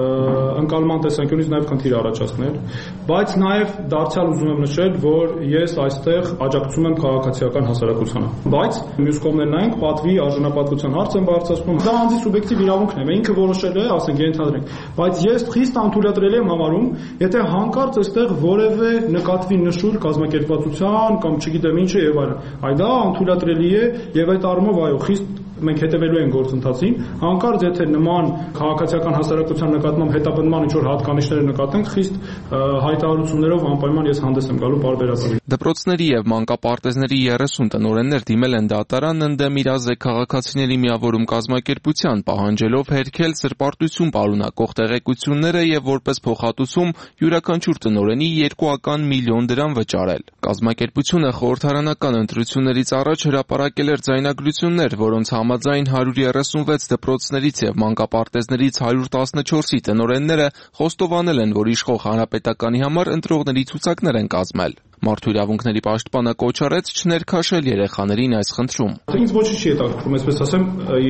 ընկալման տեսանկյունից նաեւ խնդիր առաջացնել, բայց նաեւ դարձյալ ուզում եմ նշել, որ ես այստեղ աջակցում եմ քաղաքացիական հասարակությանը, բայց մյուս կողմն նայենք պատվի արժանապատվության հարց եմ բարձրացնում, դա անձի սուբյեկտիվ իրավունքն է, ինքը որոշել է, ասենք ենթադրենք, բայց ես խիստ անթույլատրելի եմ համարում, եթե հանկարծ այստեղ որևէ նկատվի նշույլ կազմակերպվածության կամ չգիտեմ ինչ եւ այլն, այդ դա անթույլատրելի է եւ այդ առումով այո խիստ մենք հետևելու ենք գործընթացին, հանկարծ եթե նման քաղաքացիական հասարակության նկատմամբ հետապնդման ինչ-որ հատկանիշներ նկատենք, խիստ հայտարարություններով անպայման ես հանդես եմ գալու պարբերաբար։ Դպրոցների եւ մանկապարտեզների 30 տնօրեններ դիմել են դատարան ընդդեմ իրազեկ քաղաքացիների միավորում կազմակերպության, պահանջելով հերքել սրբարտություն պարունակող տեղեկությունները եւ որպես փոխհատուցում յուրաքանչյուր տնօրենի 2 միլիոն դրամ վճարել։ Կազմակերպությունը խորհրդարանական ընտրություններից առաջ հրապարակել էր ձայնագրություններ, որոնց համաձայն 136 դպրոցներից եւ մանկապարտեզներից 114-ի տնօրենները խոստովանել են, որ իշխող հանրապետականի համար ընտրողների ցուցակներ են կազմել։ Մարդու իրավունքների պաշտպանը կոչ արեց չներքաշել երեխաներին այս խնդրում։ Ինձ ոչինչ չի հետաքրքրում, այսպես ասեմ,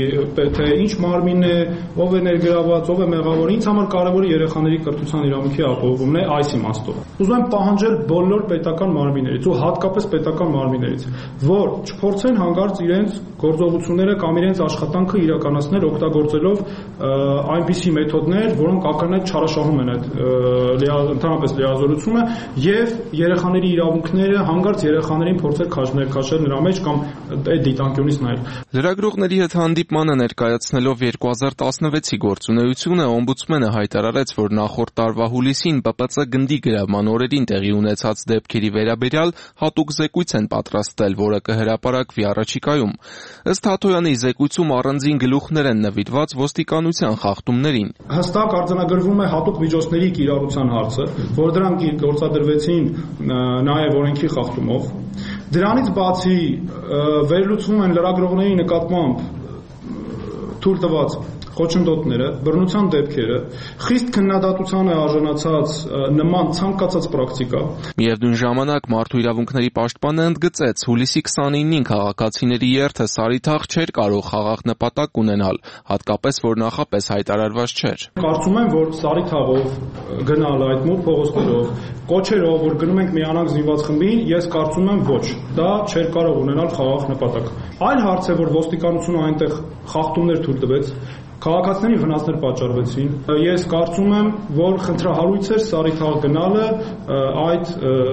թե ինչ մարմին է, ով է ներգրաված, ով է մեղավոր, ինձ համար կարևորը երեխաների կրթության իրավունքի ապահովումն է այս իմաստով։ Ուզում եմ պահանջել բոլոր պետական մարմիններից ու հատկապես պետական մարմիններից, որ չփորձեն հանկարծ իրենց գործողությունները կամ իրենց աշխատանքը իրականացնել օգտագործելով այնպիսի մեթոդներ, որոնք ակնհայտ չարաշահում են այդ ընդհանրապես լիազորությունը եւ երեխաների իրավունքները հանգարց երեխաներին փորձել ներքաշել նրա մեջ կամ այդ դիտանկյունից նայել։ Լրագրողների հետ հանդիպմանը ներկայացնելով 2016-ի գործունեությունը օմբուդսմենը հայտարարեց, որ նախորդ տարվա հուլիսին ՊՊՑ գնդի գրավման օրերին տեղի ունեցած դեպքերի վերաբերյալ հատուկ զեկույց են պատրաստել, որը կհրապարակվի առաջիկայում։ Ըստ Հաթոյանի զեկույցում առանձին գլուխներ են նվիրված ոստիկանության խախտումներին։ Հստակ արձանագրվում է հատուկ միջոցների կիրառության հարցը, որ դրանք գործադրվեցին նաև օրենքի խախտումով։ Դրանից բացի վերլուծվում են լրագրողների նկատմամբ թույլ տված խոչընդոտները, բռնության դեպքերը, խիստ քննադատության է արժանացած նման ցանկացած պրակտիկա։ Միևնույն ժամանակ Մարդու իրավունքների պաշտպանը ընդգծեց, հուլիսի 29-ին քաղաքացիների երթը Սարիթաղ չէր կարող խաղաղ նպատակ ունենալ, հատկապես որ նախապես հայտարարված չէր։ Կարծում եմ, որ Սարիթաղով գնալ այդ մութ փողոցներով, կոչերով, որ գնում ենք միանանք զինված խմբին, ես կարծում եմ ոչ, դա չէր կարող ունենալ խաղաղ նպատակ։ Այլ հարց է, որ ոստիկանությունը այնտեղ խախտումներ թույլ տվեց, քաղաքացիներին վնասներ պատճառվեցին։ Ես կարծում եմ, որ խնդրահարույց էր Սարիթաղ գնալը այդ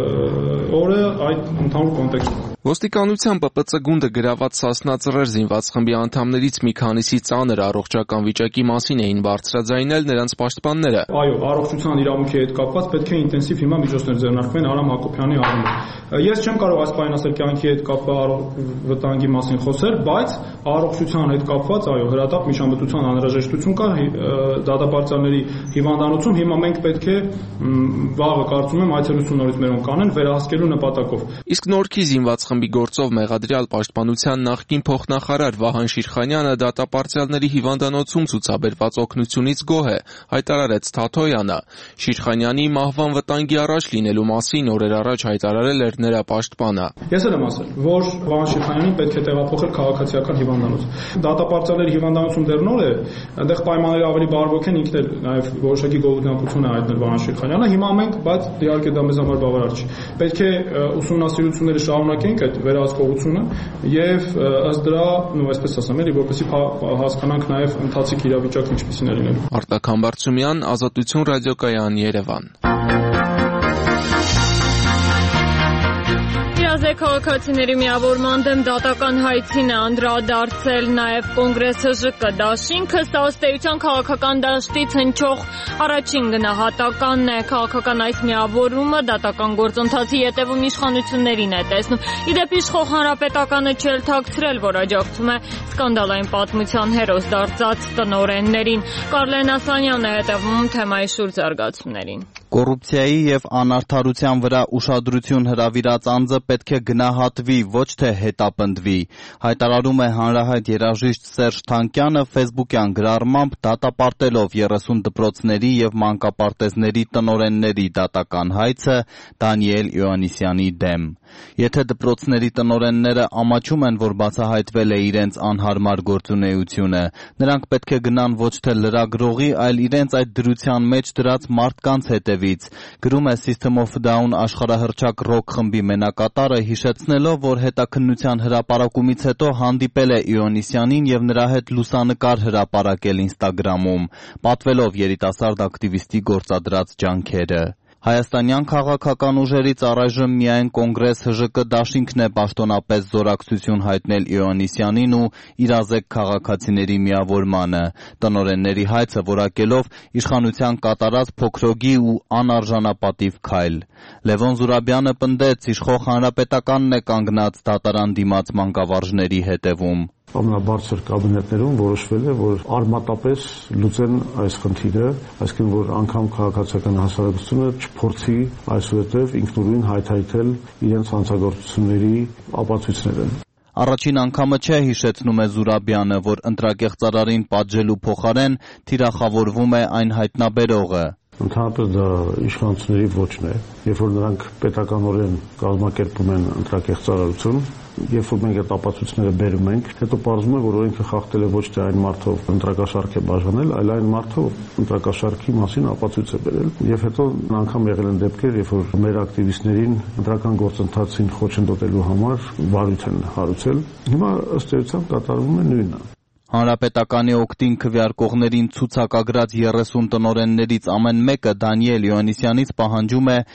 օրը այդ ընդհանուր կոնտեքստում։ Ոստիկանության ՊՊՑ գունդը գրաված Սասնա Ծռեր զինված խմբի անդամներից մի քանիսի ծանր առողջական վիճակի մասին էին բարձրաձայնել նրանց պաշտպանները։ Այո, առողջության իրավունքի հետ կապված պետք է ինտենսիվ հիմա միջոցներ ձեռնարկվեն Արամ Հակոբյանի առումով։ Ես չեմ կարող այս պահին ասել կյանքի հետ կապված վտանգի մասին խոսել, բայց առողջության հետ կապված այո, հրատապ միջամտության անհրաժեշտություն կա դատապարտյալների հիվանդանոցում։ Հիմա մենք պետք է վաղը կարծում եմ այցելություն նորից մերոն կանեն վերահսկելու նպատակով։ Իսկ Նորքի զինված խմբի գործով մեղադրյալ պաշտպանության նախկին փոխնախարար Վահան Շիրխանյանը դատապարտյալների հիվանդանոցում ցուցաբերված օգնությունից գոհ է, հայտարարեց Թաթոյանը։ Շիրխանյանի մահվան վտանգի առաջ լինելու մասին օրեր առաջ հայտարարել էր նրա պաշտպանը։ Ես էլ եմ ասել, որ Վահան Շիրխանյանին պետք է տեղափոխել քաղաքացիական հիվանդանոց։ Դատապարտյալների հիվանդանոցում դեռ նոր է, այնտեղ պայմանները ավելի բարվոք են, ինքն էլ նաև որոշակի գոհունակություն է հայտնել Վահան Շիրխանյանը։ Հիմա մենք, բայց իհարկե դա մեզ համար բավարար չի։ Պետք է ուսումնասիրությունները շարունակենք այդ վերահսկողությունը եւ ըստ դրա, այսպես ասեմ, էլի որպեսզի հասկանանք նաև ընթացիկ իրավիճակը ինչպիսին է լինելու։ Արտակ Համբարձումյան, Ազատություն ռադիոկայան, Երևան։ Քաղաքացիների միավորման դեմ դատական հայցին է անդրադարձել նաև Կոնգրես ՀԺԿ դաշինքը, սա ըստ էության քաղաքական դաշտից հնչող առաջին գնահատականն է։ Քաղաքական այս միավորումը դատական գործընթացի ետևում իշխանություններին է տեսնում։ Իդեպ իշխող հանրապետականը չէր թաքցրել, որ աջակցում է սկանդալային պատմության հերոս դարձած տնօրեններին։ Կարլեն Ասանյանն է հետևում թեմայի շուրջ զարգացումներին։ Կոռուպցիայի եւ անարդարության վրա ուշադրություն հրավիրած անձը պետք է գնահատվի, ոչ թե հետապնդվի, հայտարարում է հանրահայտ երաժիշտ Սերժ Թանկյանը ֆեյսբուքյան գրառմամբ դատապարտելով 30 դպրոցների եւ մանկապարտեզների տնօրենների դատական հայցը Դանիել Իոաննիսյանի դեմ։ Եթե դպրոցների տնօրենները ամաչում են, որ բացահայտվել է իրենց անհարմար գործունեությունը, նրանք պետք է գնան ոչ թե լրագրողի, այլ իրենց այդ դրության մեջ դրած մարդկանց հետևից, գրում է System of a Down աշխարհահռչակ ռոք խմբի մենակատարը, հիշեցնելով, որ հետաքննության հրապարակումից հետո հանդիպել է Իոաննիսյանին եւ նրա հետ լուսանկար հրապարակել Instagram-ում, պատվելով երիտասարդ ակտիվիստի գործադրած ջանքերը։ Հայաստանյան քաղաքական ուժերից առայժմ միայն Կոնգրես ՀԺԿ դաշինքն է պաշտոնապես զորակցություն հայտնել Իոաննիսյանին ու իրազեկ քաղաքացիների միավորմանը, տնօրենների հայցը որակելով իշխանության կատարած փոքրոգի ու անարժանապատիվ քայլ։ Լևոն Զուրաբյանը պնդեց, իշխող հանրապետականն է կանգնած դատարան դիմաց մանկավարժների հետևում։ Ամենաբարձր կաբինետներում որոշվել է, որ արմատապես լուծեն այս խնդիրը, այսինքն որ անգամ քաղաքացիական հասարակությունը չփորձի այսուհետև ինքնուրույն հայթայթել իրենց հանցագործությունների ապացույցները։ Առաջին անգամը չէ, հիշեցնում է Զուրաբյանը, որ ընտրակեղծարարին պատժելու փոխարեն թիրախավորվում է այն հայտնաբերողը։ Ընդհանրապես դա իշխանությունների ոճն է, երբ որ նրանք պետականորեն կազմակերպում են ընտրակեղծարարություն, երբ որ մենք այդ ապացույցները բերում ենք, հետո պարզվում է, որ օրենքը խախտել է ոչ թե այն մարդով ընտրակաշարք է բաժանել, այլ այն մարդով ընտրակաշարքի մասին ապացույց է բերել։ Եվ հետո անգամ եղել են դեպքեր, երբ որ մեր ակտիվիստներին ընտրական գործընթացին խոչընդոտելու համար վարույթ են հարուցել։ Հիմա ըստ էության կատարվում է նույնը։ Հանրապետականի օգտին քվեարկողներին ցուցակագրած 30 տնօրեններից ամեն մեկը Դանիել Իոաննիսյանից պահանջում է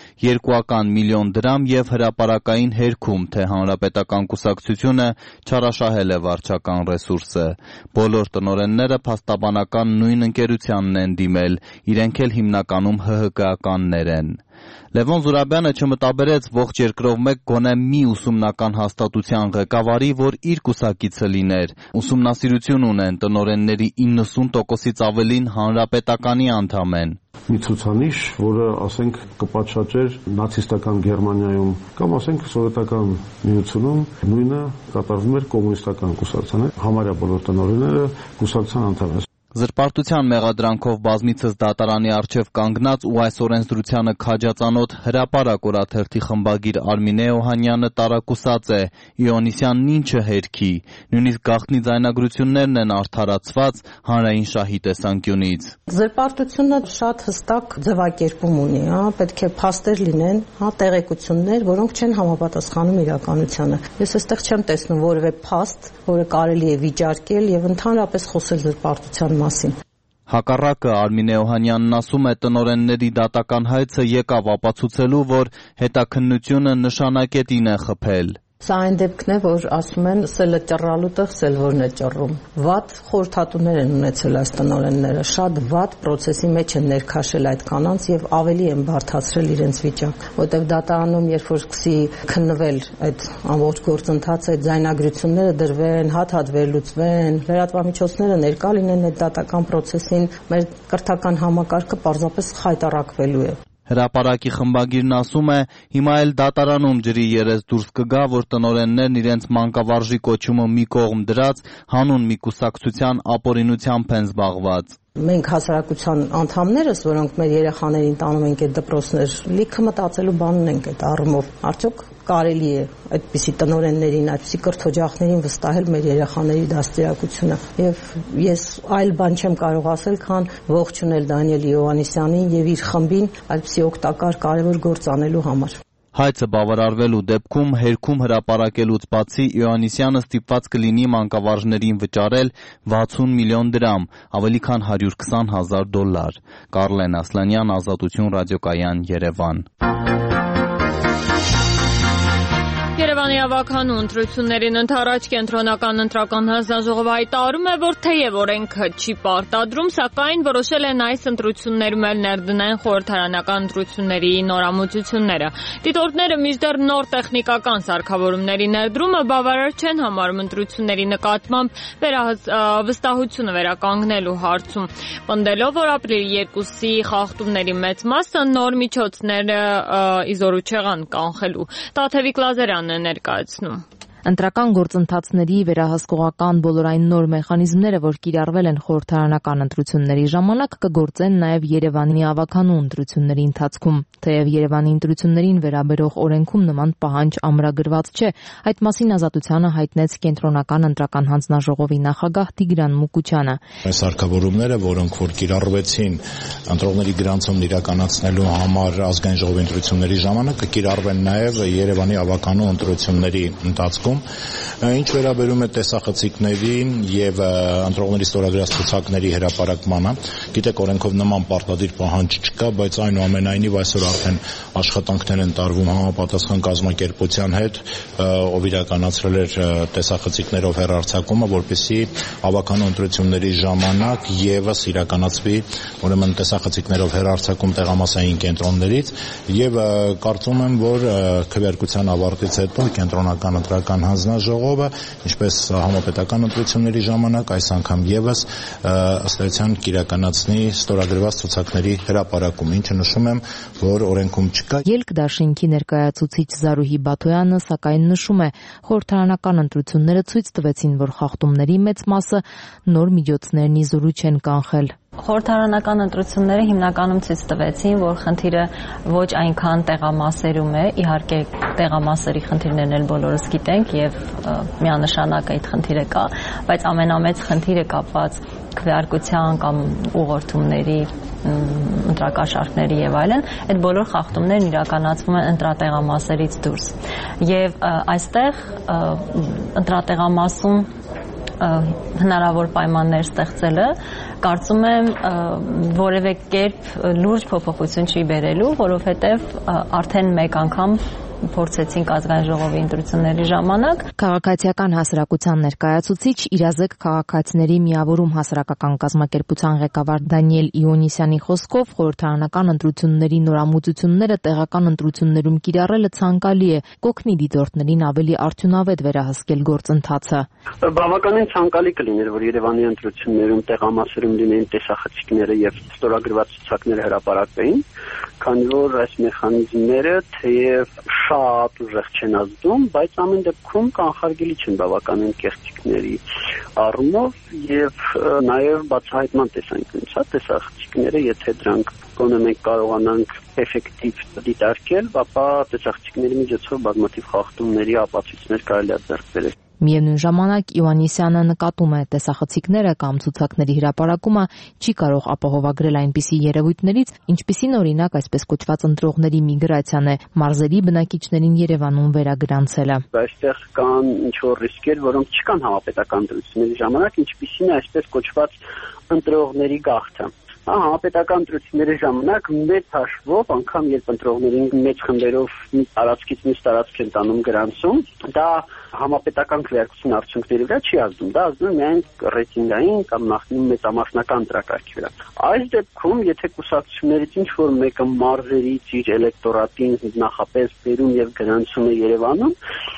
2 միլիոն դրամ եւ հրապարակային հերքում, թե հանրապետական կուսակցությունը չարաշահել է վարչական ռեսուրսը։ Բոլոր տնօրենները փաստաբանական նույն ընկերությանն են դիմել, իրենք էլ հիմնականում ՀՀԿ-ականներ են։ Լևոն Զուրաբյանը չմտաբերեց ողջ երկրով մեկ գոնե մի ուսումնական հաստատության ղեկավարի, որ իր կուսակիցը լիներ։ Ուսումնասիրություն ունեն տնօրենների 90%-ից ավելին հանրապետականի անդամ են։ Մի ցուցանիշ, որը ասենք կպատշաճեր նացիստական Գերմանիայում կամ ասենք սովետական միությունում նույնը կատարվում էր կոմունիստական կուսակցության, համարյա բոլոր տնօրենները կուսակցության անդամ են։ Զրպարտության մեղադրանքով բազմիցս դատարանի առջև կանգնած ու այս օրենսդրությանը քաջածանոթ հրապարակ օրաթերթի խմբագիր Արմինե Օհանյանը տարակուսած է Իոաննիսյանն ինչը հերքի, նույնիսկ գաղտնի ձայնագրություններն են արդարացված հանրային շահի տեսանկյունից։ Զրպարտությունը շատ հստակ ձևակերպում ունի, պետք է փաստեր լինեն, տեղեկություններ, որոնք չեն համապատասխանում իրականությանը։ Ես այստեղ չեմ տեսնում որևէ փաստ, որը կարելի է վիճարկել եւ ընդհանրապես խոսել զրպարտության մասին։ Հակառակը Արմինե Օհանյանն ասում է տնօրենների դատական հայցը եկավ ապացուցելու, որ հետաքննությունը նշանակետին է խփել։ Սա այն դեպքն է, որ ասում են սելը ճռալու տեղ սելվորն է ճռում։ Վատ խորհրդատուներ են ունեցել այս տնօրենները, շատ վատ process-ի մեջ են ներքաշել այդ կանանց եւ ավելի են բարդացրել իրենց վիճակը, որտեղ դատարանում երբ որ սկսի քննվել այդ ամբողջ գործընթացը, այդ ձայնագրությունները դրվեն, հատ-հատ վերլուծվեն, լրատվամիջոցները ներկա լինեն այդ դատական process-ին, մեր կրթական համակարգը պարզապես խայտառակվելու է։ Հրապարակի խմբագիրն ասում է, հիմա էլ դատարանում ջրի երես դուրս կգա, որ տնօրեններն իրենց մանկավարժի կոչումը մի կողմ դրած հանուն մի կուսակցության ապօրինությամբ են զբաղված։ Մենք հասարակության անդամներս, որոնք մեր երեխաներին տանում ենք այդ դպրոցներ, լիքը մտածելու բան ունենք այդ առումով։ Արդյոք կարելի է այդպիսի տնօրեններին, այդպիսի կրթօջախներին վստահել մեր երեխաների դաստիարակությունը։ Եվ ես այլ բան չեմ կարող ասել, քան ողջունել Դանիել Իոաննիսյանին եւ իր խմբին այդպիսի օգտակար կարևոր գործ անելու համար։ Հայցը բավարարվելու դեպքում հերքում հրապարակելուց բացի Իոաննիսյանը ստիպված կլինի մանկավարժներին վճարել 60 միլիոն դրամ, ավելի քան $120,000։ Կարլեն Ասլանյան, Ազատություն ռադիոկայան, Երևան։ Երևանի ավագանու ընտրություններին ընդառաջ կենտրոնական ընտրական հանձնաժողովը հայտարարում է, որ թեև օրենքը չի պարտադրում, սակայն որոշել են այս ընտրություններում էլ ներդնեն խորհրդարանական ընտրությունների նորամուծությունները։ Դիտորդները մինչդեռ նոր տեխնիկական սարքավորումների ներդրումը բավարար չեն համարում ընտրությունների նկատմամբ վստահությունը վերականգնելու հարցում, պնդելով, որ ապրիլի 2-ի խախտումների մեծ մասը նոր միջոցները իզորու չեղան կանխելու։ Տաթևիկ Լազարյանն է ներկայացնում։ Ընտրական գործընթացների վերահսկողական բոլոր այն նոր մեխանիզմները, որ կիրառվել են խորհրդարանական ընտրությունների ժամանակ, կգործեն նաև Երևանի ավագանու ընտրությունների ընթացքում։ Թեև Երևանի ընտրություններին վերաբերող օրենքում նման պահանջ ամրագրված չէ, այդ մասին Ազատությանը հայտնեց կենտրոնական ընտրական հանձնաժողովի նախագահ Տիգրան Մուկուչյանը։ Այս սարքավորումները, որոնք որ կիրառվեցին ընտրողների գրանցումն իրականացնելու համար ազգային ժողովի ընտրությունների ժամանակ, կկիրառվեն նաև Երևանի ավագանու ընտրությունների ընթացքում։ Ինչ վերաբերում է տեսախցիկներին եւ ընտրողների ստորագրած ցուցակների հրապարակմանը, գիտեք, օրենքով նման պարտադիր պահանջ չկա, բայց այնուամենայնիվ այսօր արդեն աշխատանքներ են տարվում համապատասխան կազմակերպության հետ, ով իրականացրել էր տեսախցիկներով հեռարձակումը, որպեսզի ավագանու ընտրությունների ժամանակ եւս իրականացվի ուրեմն տեսախցիկներով հեռարձակում տեղամասային կենտրոններից եւ կարծում եմ, որ քվեարկության ավարտից հետո կենտրոնական ընտրական հանձնաժողովը, ինչպես համապետական ընտրությունների ժամանակ, այս անգամ եւս ըստ էության կիրականացնի ստորագրված ցուցակների հրապարակում, ինչը նշում եմ, որ օրենքում չկա։ Ելք դաշինքի ներկայացուցիչ Զարուհի Բաթոյանը սակայն նշում է, խորհրդարանական ընտրությունները ցույց տվեցին, որ խախտումների մեծ մասը նոր միջոցներն իզորու չեն կանխել։ Խորհրդարանական ընտրությունները հիմնականում ցույց տվեցին, որ խնդիրը ոչ այնքան տեղամասերում է, իհարկե տեղամասերի խնդիրներն էլ բոլորս գիտենք եւ միանշանակ այդ խնդիրը կա, բայց ամենամեծ խնդիրը կապված քվեարկության կամ ուղղորդումների ընտրակաշառքների եւ այլն, այդ բոլոր խախտումներն իրականացվում են ընտրատեղամասերից դուրս։ Եվ այստեղ ընտրատեղամասում հնարավոր պայմաններ ստեղծելը կարծում եմ որևէ կերպ լուրջ փոփոխություն չի բերելու, որովհետև արդեն մեկ անգամ փորձեցինք ազգային ժողովի ընտրությունների ժամանակ։ Քաղաքացիական հասարակության ներկայացուցիչ իրազեկ քաղաքացիների միավորում հասարակական կազմակերպության ղեկավար Դանիել Իոնիսյանի խոսքով խորհրդարանական ընտրությունների նորամուծությունները տեղական ընտրություններում կիրառելը ցանկալի է, կօգնի դիտորդներին ավելի արդյունավետ վերահսկել գործընթացը։ Բավականին ցանկալի կլիներ, որ Երևանի ընտրություններում տեղամասերում լինեին տեսախցիկները եւ ստորագրված ցուցակները հրապարակվեին, քանի որ այս մեխանիզմները թեև շատ ուժեղ չեն ազդում, բայց ամեն դեպքում կանխարգելի չեն բավականին կեղծիքների առումով եւ նաեւ բացահայտման տեսանկյունից, տեսախցիկները, եթե դրանք գոնե մենք կարողանանք էֆեկտիվ դիտարկել, ապա տեսախցիկների միջոցով բազմաթիվ խախտումների ապացույցներ կարելի է ձեռք բերել։ Միևնույն ժամանակ Իոաննիսյանը նկատում է տեսախցիկները կամ ցուցակների հրապարակումը չի կարող ապահովագրել այնպիսի երևույթներից, ինչպիսին օրինակ այսպես կոչված ընտրողների միգրացիան է, մարզերի բնակիչներին Երևանում վերագրանցելը։ Այստեղ կան ինչ-որ ռիսկեր, որոնք չկան համապետական ընտրությունների ժամանակ, ինչպիսին է այսպես կոչված ընտրողների գաղթը։ Համապետական ընտրությունների ժամանակ մեծ հաշվով, անգամ երբ ընտրողներին մեծ խմբերով մի տարածքից մյուս տարածք են տանում գրանցում, դա համապետական քվեարկության արդյունքների վրա չի ազդում, դա ազդում է միայն ռեյտինգային կամ նախնի մեծամասնական ընտրակարգի վրա։ Այս դեպքում, եթե կուսակցություններից ինչ-որ մեկը մարզերից իր էլեկտորատին նախապես բերում եւ գրանցում է Երևանում,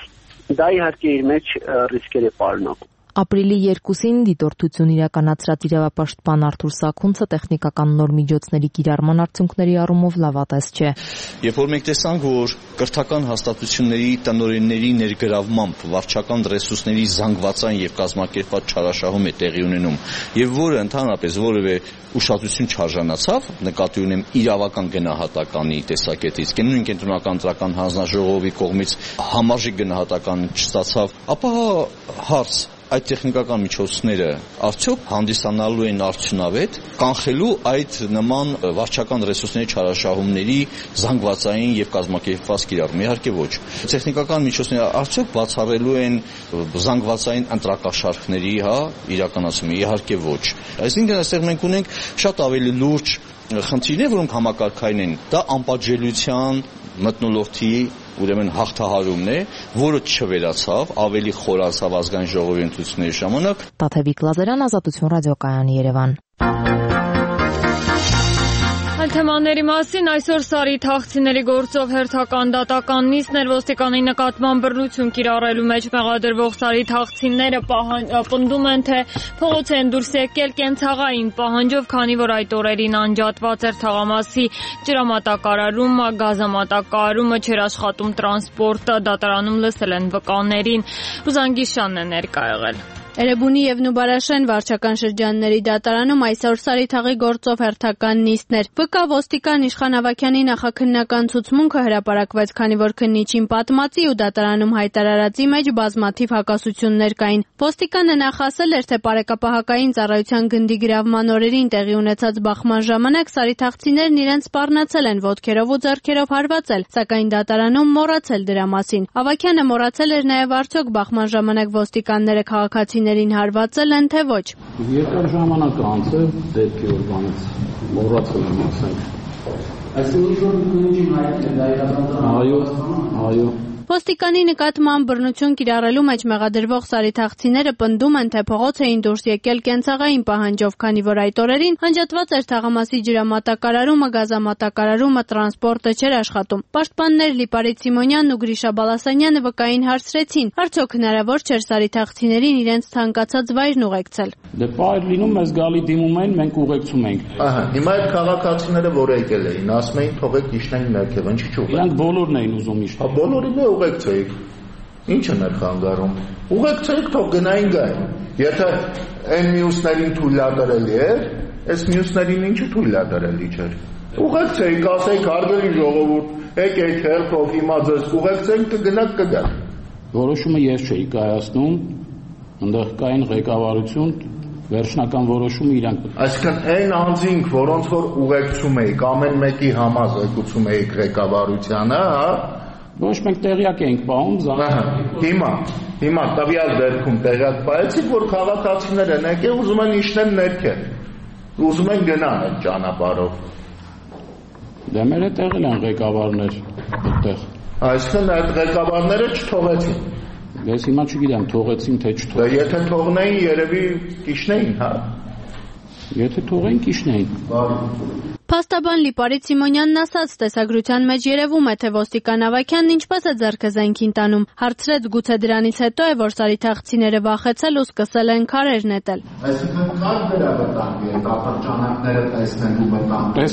դա իհարկե իր մեջ ռիսկեր է պարունակում։ Ապրիլի 2-ին դիտորդություն իրականացրած իրավապաշտպան Արթուր Սաքունցը տեխնիկական նոր միջոցների կիրառման արդյունքների առումով լավատես չէ։ Երբ որ մենք տեսանք, որ կրթական հաստատությունների տնօրենների ներգրավմամբ վարչական ռեսուրսների զանգվածային եւ կազմակերպված չարաշահում է տեղի ունենում, եւ որը ընդհանրապես որևէ ուշադրություն չարժանացավ, նկատի ունեմ իրավական գնահատականի տեսակետից, նույն կենտրոնական ընտրական հանձնաժողովի կողմից համարժեք գնահատական չստացավ, ապա հարց այդ տեխնիկական միջոցները արդյոք հանդիսանալու են արդյունավետ կանխելու այդ նման վարչական ռեսուրսների չարաշահումների զանգվածային եւ կազմակերպված կիրառում։ Իհարկե ոչ։ Տեխնիկական միջոցները արդյոք բացառելու են զանգվածային ընտրակաշարքների, իրականացումը։ Իհարկե ոչ։ Այսինքն այստեղ մենք ունենք շատ ավելի լուրջ խնդիրներ, որոնք համակարգային են։ Դա անպատժելիության մթնոլորտի ուրեմն հաղթահարումն է, որը չվերացավ, ավելի խորացավ ազգային ժողովի ընտրությունների ժամանակ։ Տաթևիկ Լազարյան, Ազատություն ռադիոկայան, Երևան։ Թեմաների մասին այսօր Սարի թախծիների գործով հերթական դատական նիստներ ոստիկանի նկատմամբ բռնություն կիրառելու մեջ մեղադրվող Սարի թախծիները պնդում են, թե փողոց են դուրս եկել կենցաղային պահանջով, քանի որ այդ օրերին անջատված էր թաղամասի ջրամատակարարումը, գազամատակարարումը, չէր աշխատում տրանսպորտը, դատարանում լսել են վկաներին։ Ռուզանգիշյանն է ներկա եղել։ Էրեբունի եւ Նուբարաշեն վարչական շրջանների դատարանում այսօր Սարի թաղի գործով հերթական նիստներ։ ՎԿ ոստիկան Իշխան Ավագյանի նախաքննական ցուցմունքը հրապարակվեց, քանի որ քննիչին պատմածի ու դատարանում հայտարարածի մեջ բազմաթիվ հակասություններ կային։ Ոստիկանը նախ ասել էր, թե բարեկապահակային ծառայության գնդի գրավման օրերին տեղի ունեցած բախման ժամանակ Սարի թաղցիներն իրենց սպառնացել են ոտքերով ու ձեռքերով հարվածել, սակայն դատարանում մոռացել դրա մասին։ Ավագյանը մոռացել էր նաեւ արդյոք բախման ժամանակ ոստիկանները քաղաքացիներին հարվածել են, թե ոչ։ Երկար ժամանակ անցել դեպքի օրվանից մոռացել եմ ասենք։ Այսինքն ինչ-որ քննիչի հայտնել դա իրականության այո Ոստիկանի նկատմամբ բռնություն կիրառելու մեջ մեղադրվող Սարի թաղցիները պնդում են, թե փողոց էին դուրս եկել կենցաղային պահանջով, քանի որ այդ օրերին անջատված էր թաղամասի ջրամատակարարումը, գազամատակարարումը, տրանսպորտը չէր աշխատում։ Պաշտպաններ Լիպարիտ Սիմոնյանն ու Գրիշա Բալասանյանը վկային հարցրեցին, արդյոք հնարավոր չէր Սարի թաղցիներին իրենց ցանկացած վայրն ուղեկցել։ Դե պայր լինում մեզ գալի դիմում են, մենք ուղեկցում ենք։ Հիմա այդ քաղաքացիները որ եկել էին, ասում էին թողեք իջնեն ներքև, ինչի՞ չուղեկցում։ Իրանք բոլորն էին ուզում իջնել։ Բոլորին է ուղեկցեիք։ Ինչը ներխանգարում։ Ուղեկցեիք, թող գնային գային։ Եթե այն մյուսներին թույլատրելի էր, այս մյուսներին ինչը թույլատրելի չէր։ Ուղեկցեիք, ասեիք հարգելի ժողովուրդ, եկեք հերթով հիմա ձեզ ուղեկցենք, կգնաք կգաք։ Որոշումը ես չէի կայացնում, այնտեղ կային ղեկավարություն, վերջնական որոշումը իրանք։ Այսինքն այն անձինք, որոնց որ ուղեկցում էիք, ամեն մեկի համազեկուցում էիք ղեկավարությանը, Ոչ մենք տեղյակ էինք պահում, Հիմա Հիմա տվյալ դեպքում տեղյակ պայեցիք, որ քաղաքացիները նեկե ուզում են իջնել ներքև, ուզում են գնան այդ ճանապարհով։ Դե մեր հետ եղել են ղեկավարներ այդտեղ։ Այսինքն այդ ղեկավարները չթողեցին։ Ես հիմա չգիտեմ թողեցին թե չթողեցին։ Դե եթե թողնեին, երևի կիշնեին, հա։ Եթե թողեն կիշնեին։ Փաստաբան Լիպարիտ Սիմոնյանն ասաց, տեսագրության մեջ երևում է, թե ոստիկան Ավագյանն ինչպես է ձեռքը զենքին տանում։ Հարցրեց, գուցե դրանից հետո է, որ սարիթաղցիները վախեցել ու սկսել են քարեր նետել։ Այսինքն կար դրա վտանգի այդ ատրճանակները տեսնելու վտանգը։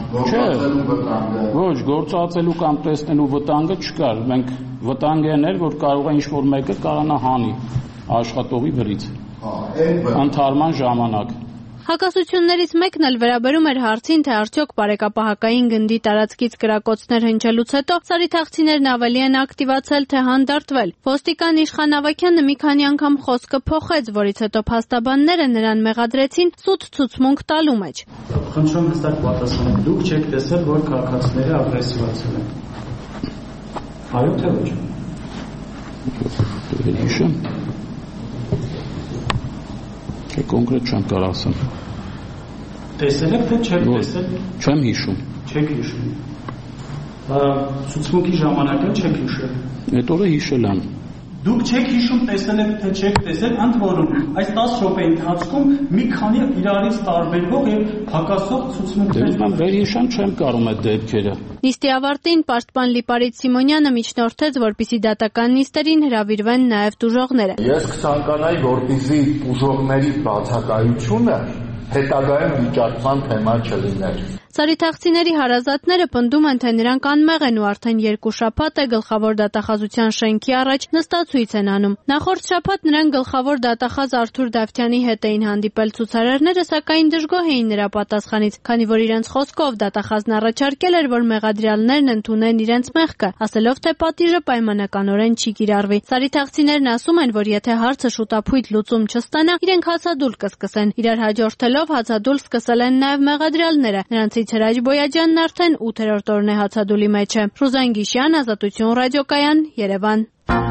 Ոչ, գործածելու կամ տեսնելու վտանգը չկար։ Մենք վտանգն էր, որ կարող է ինչ-որ մեկը կարողանա հանի աշխատողի վրից։ Ընթարման ժամանակ։ Հակասություններից մեկն էլ վերաբերում էր հարցին, թե արդյոք բարեկապահակային գնդի տարածքից կրակոցներ հնչելուց հետո սարիթաղցիներն ավելի են ակտիվացել, թե հանդարտվել։ Ոստիկան Իշխան Ավագյանը մի քանի անգամ խոսքը փոխեց, որից հետո փաստաբանները նրան մեղադրեցին սուտ ցուցմունք տալու մեջ։ Խնդրում հստակ պատասխանեք, դուք չեք տեսել, որ քաղաքացիները ագրեսիվացել են։ Այո թե ոչ։ Հիշում։ Կոնկրետ չեմ կարող ասեմ։ Տեսել եք թե չեք տեսել։ Չեմ հիշում։ Չեք հիշում։ Ցուցմունքի ժամանակ էլ չեք հիշել։ Այդ օրը հիշել եմ։ Դուք չեք հիշում տեսել եք թե չեք տեսել, ընդ որում այս 10 րոպեի ընթացքում մի քանի իրարից տարբերվող եւ հակասող ցուցմունքներ։ Դե վերհիշան չեմ կարող այդ դեպքերը։ Նիստի ավարտին պաշտպան Լիպարիտ Սիմոնյանը միջնորդեց, որպիսի դատական նիստերին հրավիրվեն նաեւ տուժողները։ Ես կցանկանայի, որպիսի տուժողների բացակայությունը հետագայում վիճակման թեմա չլիներ։ Սարիթաղցիների հարազատները պնդում են, թե նրանք անմեղ են ու արդեն 2 շաբաթ է գլխավոր դատախազության շենքի առաջ նստացույց են անում։ Նախորդ շաբաթ նրանք գլխավոր դատախազ Արթուր Դավթյանի հետ էին հանդիպել ցուցարարները, սակայն դժգոհ էին նրա պատասխանից, քանի որ իրենց խոսքով դատախազն առաջարկել էր, որ մեղադրյալներն ընդունեն իրենց մեղքը, ասելով, թե պատիժը պայմանականորեն չի կիրառվի։ Սարիթաղցիներն ասում են, որ եթե հարցը շուտափույթ լուծում չստանա, իրենք հացադուլ կսկսեն։ Իրար հաջորդելով հացադուլ սկսել են նաև մեղադրյալները։ Նրանցից Հրաչ Բոյաջյանն արդեն 8-րդ օրն է հացադուլի մեջ է։ Ռուզան Գիշյան, Ազատություն ռադիոկայան, Երևան։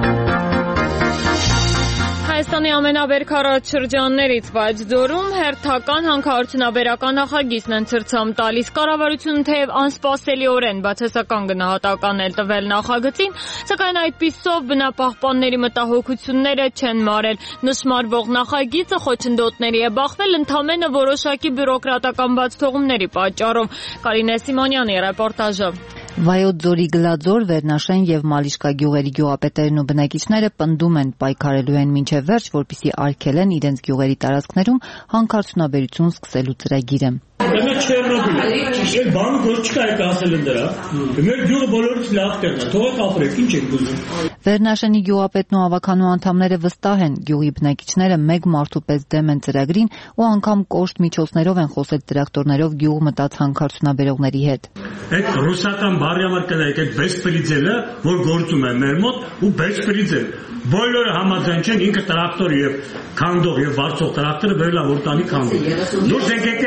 Հայաստանի ամենաբերքարած շրջաններից Վայցձորում հերթական հանքարդյունաբերական նախագիծն են ցրցամ տալիս։ Կառավարությունը թեև անսպասելիորեն բացասական գնահատական է տվել նախագծին, սակայն այդպիսով բնապահպանների մտահոգությունները չեն մարել։ Նշмарվող նախագիծը խոչընդոտների է բախվել ընդամենը որոշակի բյուրոկրատական բացթողումների պատճառով։ Կարինե Սիմոնյանի ռեպորտաժը։ Վայոց ձորի Գլաձոր, Վերնաշեն եւ Մալիշկա գյուղերի գյուղապետերն ու բնակիչները պնդում են պայքարելու են մինչև վերջ, որպեսզի արգելեն իրենց գյուղերի տարածքներում հանքարդյունաբերություն սկսելու ծրագիրը։ Դա Չեռնոբիլ է։ Այդ բանը ոչ չկա այդ ասել են դրա։ Մեր գյուղը բոլորից լավ տեղն է։ Թողեք ապրեք, ինչ եք ուզում։ Վերնաշենի գյուղապետն ու ավականու անդամները վստահ են, գյուղի բնակիչները մեկ մարդու պես դեմ են ծրագրին ու անգամ կոշտ միջոցներով են խոսել տրակտորներով գյուղ մտած հանքարդյունաբերողների հետ։ Այդ ռուսական բարի համար կնայեք այդ բեսպրիձելը, որ գործում է մեր մոտ, ու բեսպրիձել։ Բոլորը համաձայն չեն, ինքը տրակտոր եւ քանդող եւ վարձող տրակտորը վերելա որ տանի քանդող։ Դուրս եկեք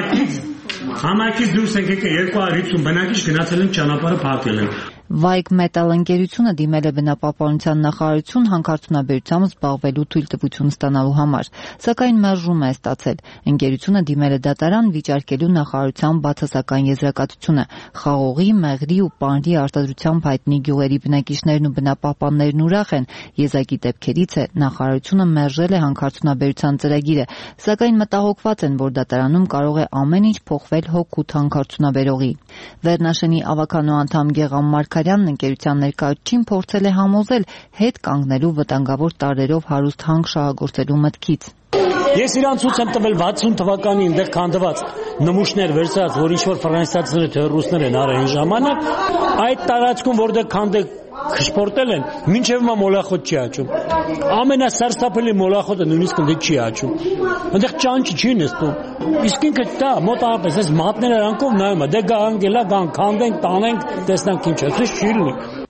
համայնքից դուրս եկեք 250 բնակիչ գնացել են ճանապարհը փակել են։ Վայք Մետալ ընկերությունը դիմել է բնապահպանության նախարարություն հանքարդյունաբերությամբ զբաղվելու թույլտվություն ստանալու համար, սակայն մերժում է ստացել։ Ընկերությունը դիմել է դատարան վիճարկելու նախարարության բացասական եզրակացությունը։ Խաղողի, մեղրի ու պանրի արտադրությամբ հայտնի գյուղերի բնակիչներն ու բնապահպաններն ուրախ են։ Եզակի դեպքերից է նախարարությունը մերժել է հանքարդյունաբերության ծրագիրը, սակայն մտահոգված են, որ դատարանում կարող է ամեն ինչ փոխվել հօգուտ հանքարդյունաբերողի։ Վերնաշենի ավականու անդամ Գեղամ Մարգարյանն ընկերության ներկայացուցիչին փորձել է համոզել հետ կանգնելու վտանգավոր տարրերով հարուստ հանք շահագործելու մտքից։ Ես իրան ցույց եմ տվել 60 թվականին այնտեղ քանդված նմուշներ վերցած, որ ինչ-որ ֆրանսիացիները թե ռուսներ են արել այն ժամանակ, այդ տարածքում որտեղ քանդել քշփորտել են, մինչև մա մոլախոտ չի աճում։ Ամենասարսափելի մոլախոտը նույնիսկ ընդդեմ չի աճում։ Այնտեղ ճանճի չի նստում։ Իսկ ինքը դա մոտավորապես այս մատները անկով նայում է, դե գան գելա գան քանդենք, տանենք, տեսնանք ինչ է, չի լինի։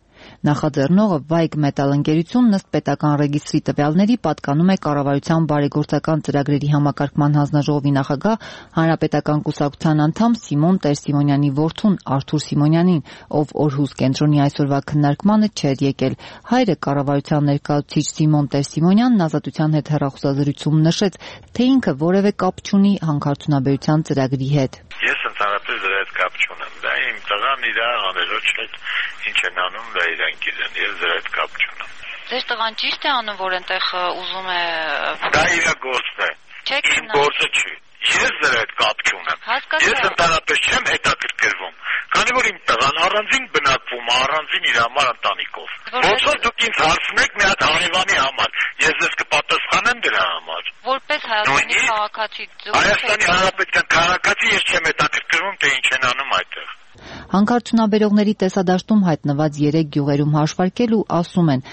Նախաձեռնողը Վայգ Մետալ ընկերությունն ըստ պետական ռեգիստրի տվյալների պատկանում է կառավարության բարեգործական ծրագրերի համակարգման հանձնաժողովի նախագահ Հանրապետական կուսակցության անդամ Սիմոն Տեր-Սիմոնյանի որդուն Արթուր Սիմոնյանին, ով օրհուս կենտրոնի այսօրվա քննարկմանը չէր եկել։ Հայրը կառավարության ներկայացուցիչ Սիմոն Տեր-Սիմոնյանն Ազատության հետ հեռախոսազրույցում նշեց, թե ինքը որևէ կապ չունի հանքարդյունաբերության ծրագրի հետ։ Ես ընդհանրապես դրա հետ կապ չունեմ։ Դա իմ տղան իր անելոջ հետ ինչ են անում, դա իրանք գիտեն։ Ես դրա հետ կապ չունեմ։ Ձեր տղան ճիշտ է անում, որ այնտեղ ուզում է։ Դա իր գործն է։ Իմ գործը չի։ Ես դրա հետ կապ չունեմ։ Ես ընդհանրապես չեմ հետաքրքրվում, քանի որ իմ տղան առանձին բնակվում, առանձին իր համար ընտանիքով։ Ոնց որ դուք ինձ հարցնեք մի հատ հարևանի համար, ես ձեզ կպատասխանեմ դրա համար։ Որպես Հայաստանի քաղաքացի Հայաստանի Հանրապետության քաղաքացի ես չեմ հետաքրքրվում, թե ինչ են անում այդտեղ։ Հանքարդյունաբերողների տեսադաշտում հայտնված 3 գյուղերում հաշվարկել ու ասում են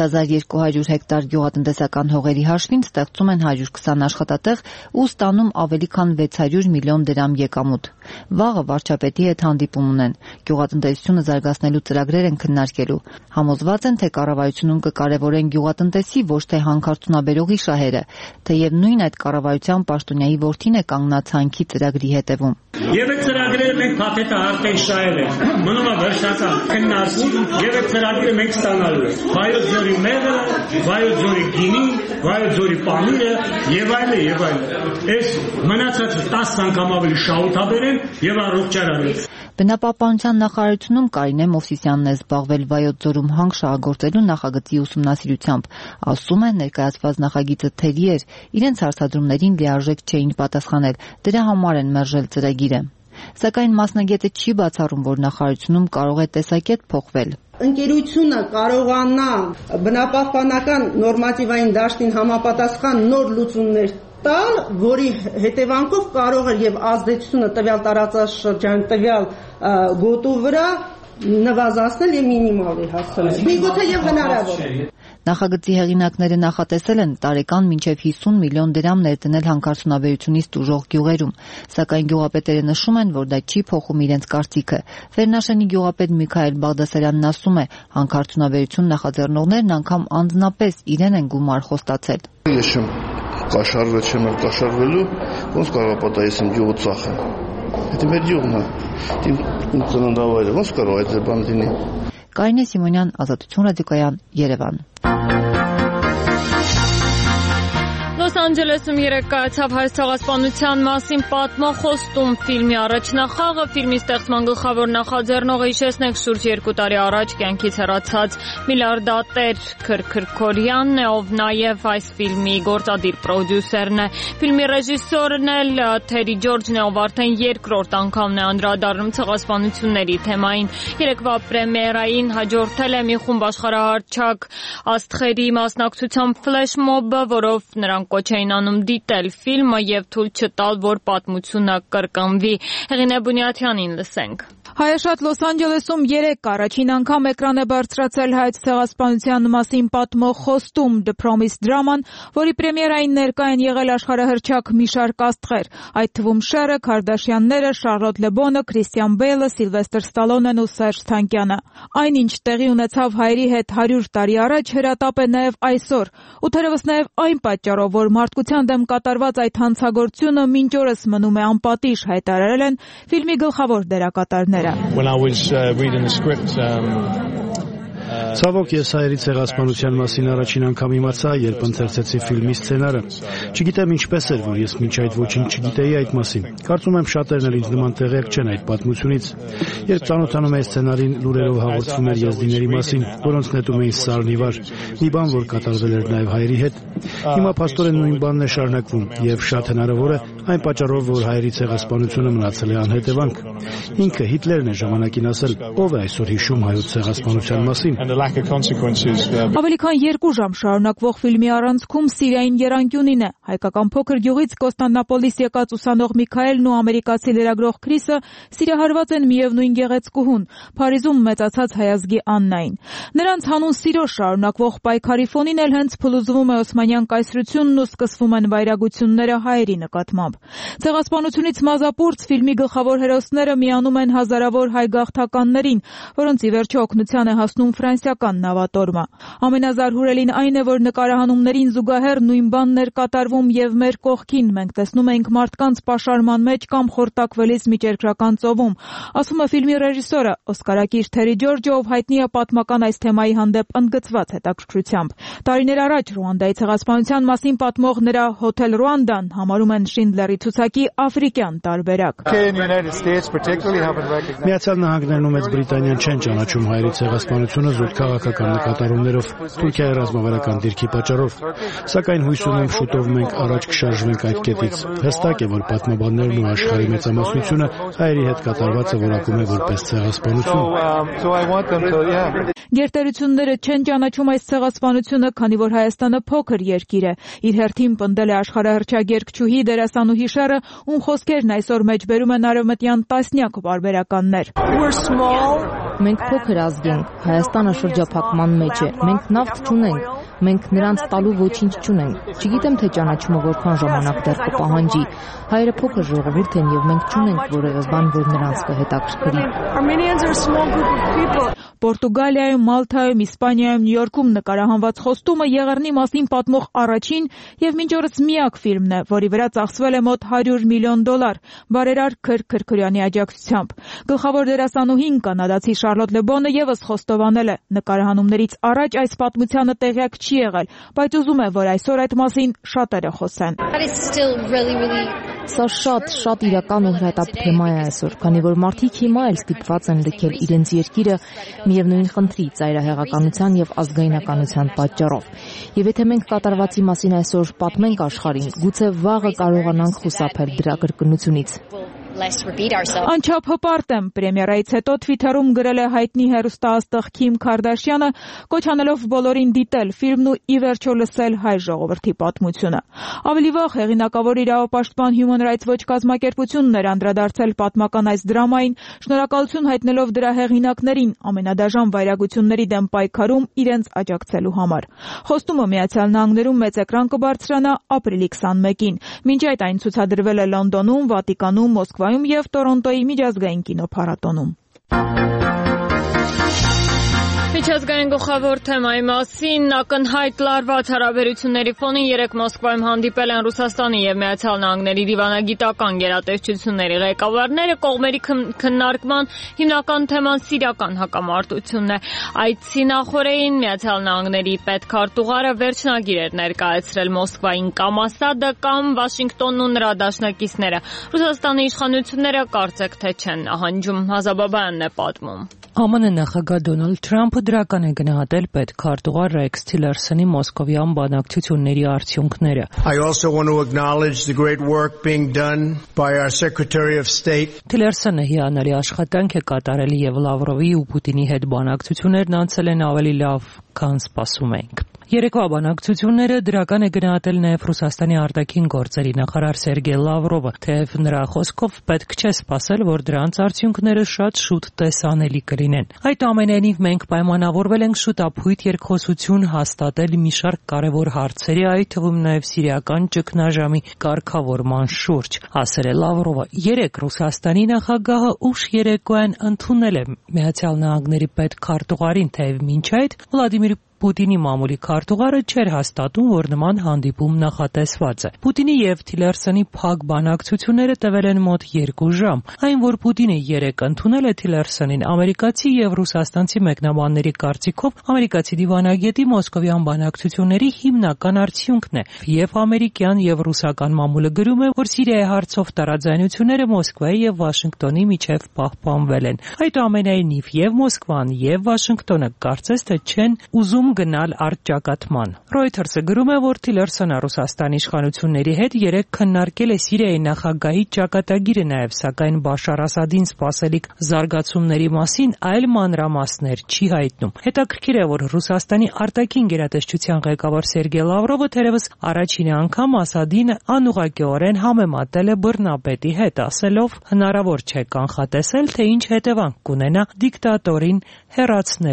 6200 հեկտար գյուղատնտեսական հողերի հաշվին ստեղծում են 120 աշխատատեղ ու ստանում ավելի քան 600 միլիոն դրամ եկամուտ։ Վաղը վարչապետի հետ հանդիպում ունեն։ Գյուղատնտեսությունը զարգացնելու ծրագրեր են քննարկելու։ Համոզված են, թե կառավարությունում կկարևորեն գյուղատնտեսի, ոչ թե հանքարդյունաբերողի շահերը, թեև նույն այդ կառավարության պաշտոնյայի որդին է կանգնած հանքի ծրագրի հետևում։ Եվ այդ ծրագրերը մենք փաթեթը արդեն շահել ենք։ Մնում է վերջնական քննարկում եւ այդ ծրագիրը մենք ստանալու ենք։ Վայոց ձորի մեղը, Վայոց ձորի գինի, Վայոց ձորի պանիրը եւ այլն եւ այլն։ Այս մնացածը 10 անգամ ավելի շահութաբեր են եւ առողջարան։ Բնապահպանության նախարարությունում Կարինե Մովսիսյանն է զբաղվել Վայոց ձորում հանք շահագործելու նախագծի ուսումնասիրությամբ։ Ասում է, ներկայացված նախագիծը թերի էր, իրենց հարցադրումներին լիարժեք չէին պատասխանել, դրա համար են մերժել ծրագիրը։ Սակայն մասնագետը չի բացառում, որ նախարարությունում կարող է տեսակետ փոխվել։ Ընկերությունը կարողանա բնապահպանական նորմատիվային դաշտին համապատասխան նոր լուծումներ տալ, որի հետևանքով կարող է եւ ազդեցությունը տվյալ տարածաշրջան տվյալ գոտու վրա նվազեցնել եւ մինիմալի հասցնել։ Միգուցե եւ հնարավոր։ Նախագծի հեղինակները նախատեսել են տարեկան մինչև 50 միլիոն դրամ ներդնել հանքարդյունաբերությունից տուժող գյուղերում, սակայն գյուղապետերը նշում են, որ դա չի փոխում իրենց կարծիքը։ Վերնաշենի գյուղապետ Միքայել Բաղդասարյանն ասում է, հանքարդյունաբերություն նախաձեռնողներն անգամ անձնապես իրեն են գումար խոստացել։ Ես չեմ կաշառվել, չեմ կաշառվելու, ոնց կարող է պատահես իմ գյուղը ծախեն։ Դա մեր գյուղն է։ Իմ ծննդավայրը ոնց կարող է այդ բանը լինի։ Կարինե Սիմոնյան, Ազատություն ռադիոկայան, Երևան։ Լոս Անջելեսում երեկ կայացավ հայ ցեղասպանության մասին պատմող խոստում ֆիլմի առաջնախաղը ֆիլմի ստեղծման գլխավոր նախաձեռնողը հիշեցնենք շուրջ 2 տարի առաջ կյանքից հեռացած միլիարդատեր Քրքրքորյանն է, ով նաև այս ֆիլմի գործադիր պրոդյուսերն է։ Ֆիլմի ռեժիսորն էլ Թերի Ջորջն է, ով արդեն երկրորդ անգամն է անդրադառնում ցեղասպանությունների թեմային։ Երեկվա պրեմիերային հաջորդել է մի խումբ աշխարհահռչակ աստղերի մասնակցությամբ ֆլեշմոբը, որով նրանք կոչ էին անում դիտել ֆիլմը եւ թույլ չտալ, որ պատմությունը կրկնվի։ Հեղինե Բունյաթյանին լսենք։ Հայաշատ Լոս Անջելեսում երեկ առաջին անգամ էկրան է բարձրացել հայոց ցեղասպանության մասին պատմող խոստում The Promise դրաման, որի պրեմիերային ներկա են եղել աշխարհահռչակ մի շարք աստղեր, այդ թվում Շերը, Քարդաշյանները, Շարլոտ Լեբոնը, Քրիստիան Բեյլը, Սիլվեստր Ստալոնեն ու Սերժ Թանկյանը։ Այնինչ տեղի ունեցավ հայերի հետ 100 տարի առաջ հրատապ է նաև այսօր, ու թերևս նաև այն պատճառով, որ մարդկության դեմ կատարված այդ հանցագործությունը մինչ օրս մնում է անպատիժ, հայտարարել են ֆիլմի գլխավոր դերակատարները։ When I was reading the script, Ցավոք ես հայերի ցեղասպանության մասին առաջին անգամ իմացա, երբ ընթերցեցի ֆիլմի սցենարը։ Չգիտեմ ինչպես էր, որ ես մինչ այդ ոչինչ չգիտեի այդ մասին։ Կարծում եմ շատերն էլ ինձ նման տեղյակ չեն այդ պատմությունից։ Երբ ծանոթանում էի սցենարին, լուրերով հաղորդվում էր եզդիների մասին, որոնց նետում էին սարնիվար, մի բան, որ կատարվել էր նաև հայերի հետ։ Հիմա փաստորեն նույն բանն է շարունակվում, եւ շատ հնարավոր է այն պատճառով, որ հայերի ցեղասպանությունը մնացել է անհետևանք։ Ինքը Հիտլերն է ժամանակին ասել, ով է այսօր հիշում հայոց ցեղասպանության մասին։ Ավելի քան 2 ժամ շարունակվող ֆիլմի առանցքում Սիրիային եռանկյունին է։ Հայկական փոքր գյուղից Կոստանդնապոլիս եկած ուսանող Միքայելն ու ամերիկացի լրագրող Քրիսը սիրահարված են միևնույն գեղեցկուհուն, Փարիզում մեծացած հայազգի Աննային։ Նրանց հանուն սիրո շարունակվող պայքարի ֆոնին էլ հենց փլուզվում է Օսմանյան կայսրությունն ու սկսվում են վայրագությունները հայերի նկատմամբ։ Ցեղասպանությունից մազապուրծ ֆիլմի գլխավոր հերոսները միանում են հազարավոր հայ գաղթականներին, որոնց ի վերջո օգնության է հասնում ֆինանսական նավատորմը։ Ամենազարհուրելին այն է, որ նկարահանումներին զուգահեռ նույն բանն էր կատարվում եւ մեր կողքին մենք տեսնում էինք մարդկանց պաշարման մեջ կամ խորտակվելիս միջերկրական ծովում, ասում է ֆիլմի ռեժիսորը, օսկարակիր Թերի Ջորջը, ով հայտնի է պատմական այս թեմայի հանդեպ ընդգծված հետաքրքրությամբ։ Տարիներ առաջ Ռուանդայի ցեղասպանության մասին պատմող նրա Հոթել Ռուանդան համարում են Շինդլերի ցուցակի աֆրիկյան տարբերակ։ Միացյալ Նահանգներն ու Մեծ Բրիտանիան չեն ճանաչում հայերի ցեղասպանությունը զուտ քաղաքական նկատառումներով, Թուրքիայի ռազմավարական դիրքի պատճառով, սակայն հույս ունեմ շուտով մենք առաջ կշարժվենք այդ կետից։ Հստակ է, որ պատմաբաններն ու աշխարհի մեծամասնությունը հայերի հետ կատարվածը որակում է որպես ցեղասպանություն։ Գերտերությունները չեն ճանաչում այս ցեղասպանությունը, քանի որ Հայաստանը փոքր երկիր է։ Իր հերթին պնդել է աշխարհահռչակ երգչուհի դերասանուհի Շերը, ում խոսքերն այսօր մեջբերում են արևմտյան տասնյակ բարբերականներ։ Մենք փոքր ազգ ենք, Հայաստանը շրջափակման մեջ է, մենք նավթ չունենք, մենք նրանց տալու ոչինչ չունենք։ Չգիտեմ, թե ճանաչումը որքան ժամանակ դեռ կպահանջի։ Հայերը փոքր ժողովուրդ են եւ մենք չունենք որևէ բան, որ նրանց կհետաքրքրի։ Պորտուգալիայում, Մալթայում, Իսպանիայում, Նյու Յորքում նկարահանված խոստումը Եղեռնի մասին պատմող առաջին եւ մինչ օրս միակ ֆիլմն է, որի վրա ծախսվել է մոտ $100 միլիոն, բարերար Քր Քրքրյանի աջակցությամբ։ Գլխավոր դերասանուհին կանադացի Շարլոտ Լեբոնը եւս խոստովանել է, նկարահանումներից առաջ այս պատմությանը տեղյակ չի եղել, բայց ուզում է, որ այսօր այդ մասին շատերը խոսեն։ Սա շատ իրական ու հրատապ թեմա է այսօր, քանի որ մարդիկ հիմա էլ ստիպված են լքել իրենց երկիրը միևնույն խնդրի, ծայրահեղականության եւ ազգայնականության պատճառով։ Եվ եթե մենք կատարվածի մասին այսօր պատմենք աշխարհին, գուցե վաղը կարողանանք խուսափել դրա կրկնությունից։ Անչափ հպարտ եմ, պրեմիերայից հետո Twitter-ում գրել է հայտնի հեռուստաաստղ Քիմ Քարդաշյանը, կոչ անելով բոլորին դիտել ֆիլմն ու ի վերջո լսել հայ ժողովրդի պատմությունը։ Ավելի վաղ հեղինակավոր իրավապաշտպան Human Rights Watch կազմակերպությունն էր անդրադարձել պատմական այս դրամային, շնորհակալություն հայտնելով դրա հեղինակներին ամենադաժան վայրագությունների դեմ պայքարում իրենց աջակցելու համար։ Խոստումը Միացյալ Նահանգներում մեծ էկրան կբարձրանա ապրիլի 21-ին։ Մինչ այդ այն ցուցադրվել է Լոնդոնում, Վատիկանում, Մոսկվայում եւ Տորոնտոյի միջազգային կինոփառատոնում։ Միջազգային գլխավոր թեմայի մասին ակնհայտ լարված հարաբերությունների ֆոնին երեկ Մոսկվայում հանդիպել են Ռուսաստանի եւ Միացյալ Նահանգների դիվանագիտական գերատեսչությունների ղեկավարները, կողմերի քննարկման հիմնական թեման սիրիական հակամարտությունն է։ Այցի նախօրեին Միացյալ Նահանգների պետքարտուղարը վերջնագիր էր ներկայացրել Մոսկվային կամ Ասադը, կամ Վաշինգտոնն ու նրա դաշնակիցները։ Ռուսաստանի իշխանությունները կարծեք թե չեն նահանջում, Հազաբաբայանն է պատմում։ ԱՄՆ նախագահ Դոնալդ Թրամփը դրական է գնահատել պետքարտուղար Ռեքս Թիլերսոնի մոսկովյան բանակցությունների արդյունքները։ Թիլերսոնը հիանալի աշխատանք է կատարել եւ Լավրովի ու Պուտինի հետ բանակցություններն անցել են ավելի լավ, քան սպասում ենք։ Երեկվա բանակցությունները դրական է գնահատել նաև Ռուսաստանի արտաքին գործերի նախարար Սերգեյ Լավրովը, թեև նրա խոսքով պետք չէ սպասել, որ դրանց արդյունքները շատ շուտ տեսանելի կլինեն։ Այդուամենայնիվ մենք պայմանավորվել ենք շուտափույթ երկխոսություն հաստատել մի շարք կարևոր հարցերի, այդ թվում նաև սիրիական ճգնաժամի կարգավորման շուրջ, ասել է Լավրովը։ Երեկ Ռուսաստանի նախագահը ուշ երեկոյան ընդունել է Միացյալ Նահանգների պետքարտուղարին, թեև մինչ այդ Վլադիմիր Պուտինի մամուլի քարտուղարը չէր հաստատում, որ նման հանդիպում նախատեսված է։ Պուտինի եւ Թիլերսոնի փակ բանակցությունները տևել են մոտ 2 ժամ։ Այն, որ Պուտինը երեկ ընդունել է Թիլերսոնին, ամերիկացի եւ ռուսաստանցի մեկնաբանների կարծիքով ամերիկացի դիվանագետի մոսկովյան բանակցությունների հիմնական արդյունքն է։ Եվ ամերիկյան եւ ռուսական մամուլը գրում է, որ Սիրիայի հարցով տարաձայնությունները Մոսկվայի եւ Վաշինգտոնի միջև պահպանվել են։ Այդուամենայնիվ եւ Մոսկվան եւ Վաշինգտոնը կարծես թե չեն ուզում գնալ արտճակատման։ Reuters-ը գրում է, որ Թիլերսոնը Ռուսաստանի իշխանությունների հետ երեկ քննարկել է Սիրիայի նախագահի ճակատագիրը նաև, սակայն Բաշար Ասադին սպասելիք զարգացումների մասին այլ մանրամասներ չի հայտնում։ Հետաքրքիր է, որ Ռուսաստանի արտաքին գերատեսչության ղեկավար Սերգեյ Լավրովը թերևս առաջին անգամ Ասադին անուղղակիորեն համեմատել է բռնապետի հետ, ասելով հնարավոր չէ կանխատեսել, թե ինչ հետևանք կունենա դիկտատորին հեռացնելու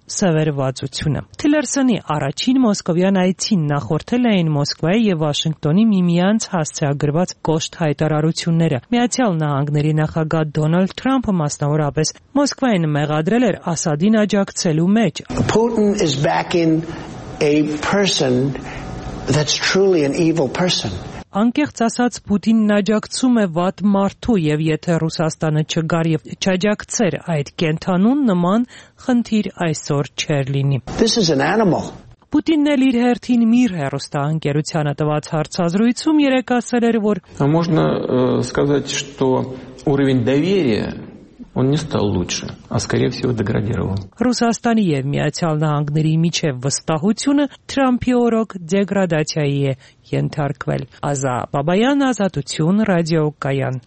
սևերվածությունը։ Թիլերսոնի առաջին մոսկովյան այցին նախորդել էին Մոսկվայի եւ Վաշինգտոնի միմյանց հասցեագրված կոշտ հայտարարությունները։ Միացյալ Նահանգների նախագահ Դոնալդ Թրամփը մասնավորապես Մոսկվային մեղադրել էր Ասադին աջակցելու մեջ։ Putin is backing a person that's truly an evil person. Անկեղծ ասած Պուտինն աջակցում է վատ մարդու եւ եթե Ռուսաստանը չգար եւ չաջակցեր այդ կենթանուն նման խնդիր այսօր չէր լինի։ This is an animal. Պուտինն էլ իր հերթին Միր հեռուստաընկերությանը տված հարցազրույցում երեկ ասել էր, որ Можно сказать, что уровень доверия он не стал лучше, а скорее всего деградировал. Ռուսաստանի եւ Միացյալ Նահանգների միջև վստահությունը Թրամփի օրոք դեգրադացիայի է ենթարկվել։ Ազա Բաբայան, Ազատություն, ռադիոկայան։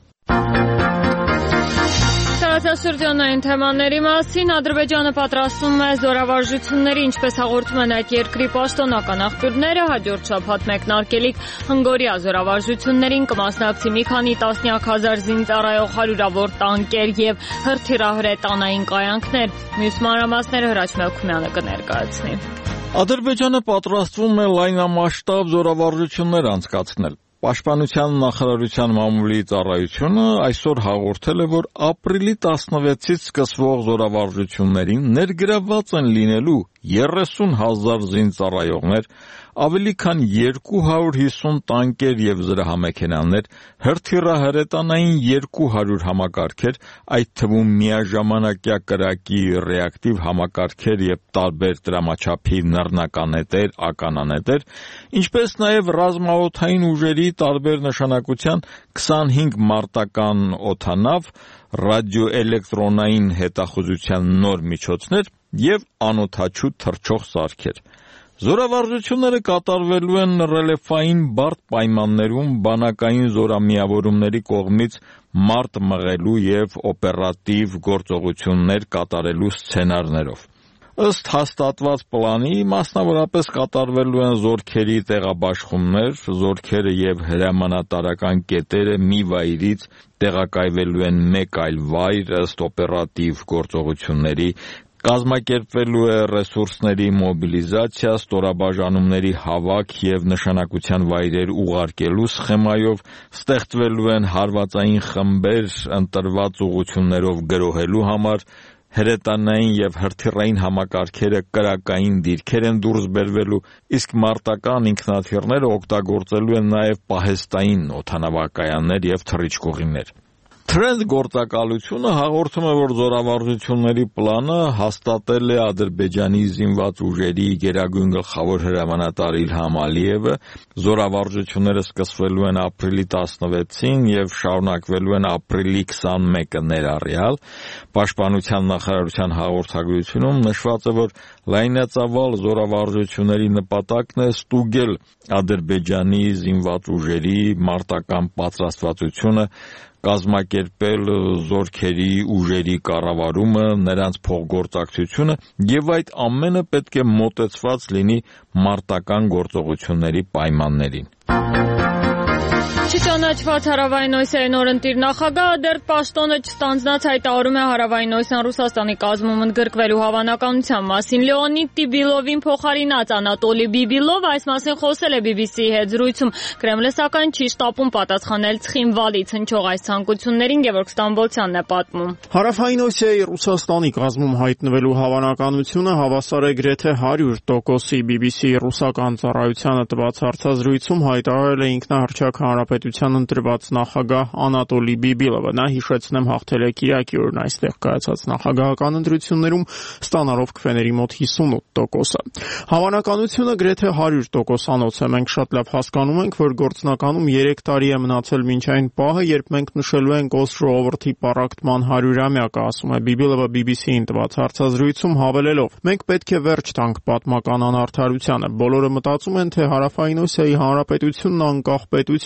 Տարածաշրջանային թեմաների մասին Ադրբեջանը պատրաստում է զորավարժությունների, ինչպես հաղորդում են այդ երկրի պաշտոնական աղբյուրները, հաջորդ շաբաթ մեկնարկելիք հնգորիա զորավարժություններին կմասնակցի մի քանի տասնյակ հազար զինծառայող հարյուրավոր տանկեր եւ հրթիռահրետանային կայանքներ։ Մյուս մանրամասները Հրաչ Մելքումյանը կներկայացնի։ Ադրբեջանը պատրաստվում է լայնամասշտաբ զորավարժություններ անցկացնել։ Պաշտպանության նախարարության մամուլի ծառայությունը այսօր հաղորդել է, որ ապրիլի 16-ից սկսվող զորավարժություններին ներգրավված են լինելու 30,000 զինծառայողներ, ավելի քան 250 տանկեր եւ զրահամեքենաներ, հրթիռահրետանային 200 համակարգեր, այդ թվում միաժամանակյա կրակի ռեակտիվ համակարգեր եւ տարբեր դրամաչափի նռնականետեր, ականանետեր, ինչպես նաեւ ռազմաօդային ուժերի տարբեր նշանակության 25 մարտական օդանավ, ռադիոէլեկտրոնային հետախուզության նոր միջոցներ եւ անօդաչու թռչող սարքեր։ Զորավարժությունները կատարվելու են ռելիեֆային բարդ պայմաններում բանակային զորամիավորումների կողմից մարտ մղելու եւ օպերատիվ գործողություններ կատարելու սցենարներով։ Ըստ հաստատված պլանի, մասնավորապես կատարվելու են զորքերի տեղաբաշխումներ, զորքերը եւ հրամանատարական կետերը մի վայրից տեղակայվելու են մեկ այլ վայր ըստ օպերատիվ գործողությունների, կազմակերպվելու է ռեսուրսների մոբիլիզացիա, ստորաբաժանումների հավաք եւ նշանակության վայրեր ուղարկելու սխեմայով, ստեղծվելու են հարվածային խմբեր ընտրված ուղղություններով գրոհելու համար, հրետանային եւ հրթիռային համակարգերը կրակային դիրքեր են դուրս բերվելու, իսկ մարտական ինքնաթիռները օգտագործելու են նաեւ պահեստային օդանավակայաններ եւ թռիչքուղիներ։ Թրենդ գործակալությունը հաղորդում է, որ զորավարժությունների պլանը հաստատել է Ադրբեջանի զինված ուժերի գերագույն գլխավոր հրամանատար Իլհամ Ալիևը, զորավարժությունները սկսվելու են ապրիլի 16-ին եւ շարունակվելու են ապրիլի 21-ը ներառյալ։ Պաշտպանության նախարարության հաղորդագրությունում նշված է, որ լայնածավալ զորավարժությունների նպատակն է ստուգել Ադրբեջանի զինված ուժերի մարտական պատրաստվածությունը, կազմակերպել զորքերի ուժերի կառավարումը, նրանց փոխգործակցությունը եւ այդ ամենը պետք է մոտեցված լինի մարտական գործողությունների պայմաններին։ Չճանաչված Հարավային Օսիայի նորընտիր նախագահը դեռ պաշտոնը չստանձնած հայտարարում է Հարավային Օսիան Ռուսաստանի կազմում ընդգրկվելու հավանականության մասին։ Լեոնիդ Տիբիլովին փոխարինած Անատոլի Բիբիլով այս մասին խոսել է BBC-ի հետ զրույցում։ Կրեմլը սակայն չի շտապում պատասխանել Ცხինվալից հնչող այս ցանկություններին, Գևորգ Ստամբոլցյանն է պատմում։ Հարավային Օսիայի Ռուսաստանի կազմում հայտնվելու հավանականությունը հավասար է գրեթե 100%-ի BBC-ի ռուսական ծառայությանը տված հարցազրույցում հայտարարել է ինքնահռչակ հանրապետության ընտրված նախագահ Անատոլի Բիբիլովը։ Նա հիշեցնեմ հաղթել է Կիրակի օրն այստեղ կայացած նախագահական ընտրություններում, ստանալով քվեների մոտ 58%-ը։ Հավանականությունը գրեթե 100%-անոց է։ Մենք շատ լավ հասկանում ենք, որ գործնականում 3 տարի է մնացել մինչ այն պահը, երբ մենք նշելու ենք Օսլո-Օվրթի պառակտման 100-ամյակը, ասում է Բիբիլովը BBC-ին տված հարցազրույցում հավելելով. մենք պետք է վերջ տանք պատմական անարդարությանը։ Բոլորը մտածում են, թե Հարավային Օսիայի հանրապետությունն անկախ պետություն է, բայց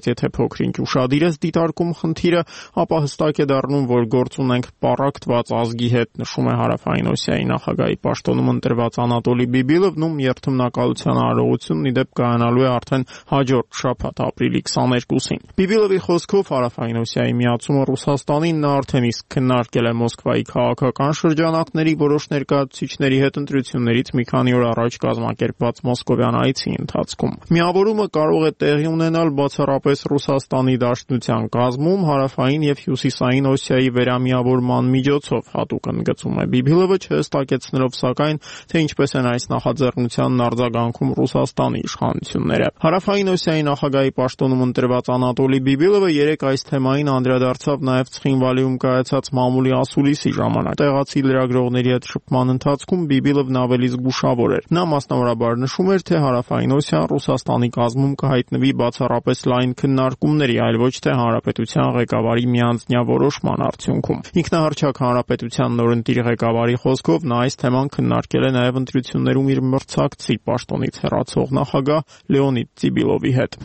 բայց եթե փոքրինչ ուշադիր ես դիտարկում խնդիրը, ապա հստակ է դառնում, որ գործ ունենք պառակտված ազգի հետ, նշում է Հարավային Օսիայի նախագահի պաշտոնում ընտրված Անատոլի Բիբիլովն, ում երթմնակալության արարողությունն ի դեպ կայանալու է արդեն հաջորդ շաբաթ ապրիլի 22-ին։ Բիբիլովի խոսքով Հարավային Օսիայի միացումը Ռուսաստանին նա արդեն իսկ քննարկել է Մոսկվայի քաղաքական շրջանակների որոշ ներկայացուցիչների հետ ընտրություններից մի քանի օր առաջ կազմակերպված մոսկովյան այցի ընթացքում։ Միավորումը կարող է տեղի ունենալ բացառապես Ռուսաստանի Դաշնության կազմում, Հարավային եւ Հյուսիսային Օսիայի վերամիավորման միջոցով, հատուկ ընդգծում է Բիբիլովը, չհստակեցնելով սակայն, թե ինչպես են այս նախաձեռնությանն արձագանքում Ռուսաստանի իշխանությունները։ Հարավային Օսիայի նախագահի պաշտոնում ընտրված Անատոլի Բիբիլովը երեք այս թեմային անդրադարձավ նաև Ცხինվալիում կայացած մամուլի ասուլիսի ժամանակ։ Տեղացի լրագրողների հետ շփման ընթացքում Բիբիլովն ավելի զգուշավոր էր։ Նա մասնավորաբար նշում էր, թե Հարավային Օսիան Ռուսաստանի կազմում կհայտնվի բացառապես լայն քննարկումների, այլ ոչ թե հանրապետության ղեկավարի միանձնյա որոշման արդյունքում։ Ինքնահռչակ հանրապետության նորընտիր ղեկավարի խոսքով նա այս թեման քննարկել է նաև ընտրություններում իր մրցակցի պաշտոնից հեռացող նախագահ Լեոնիդ Ծիբիլովի հետ։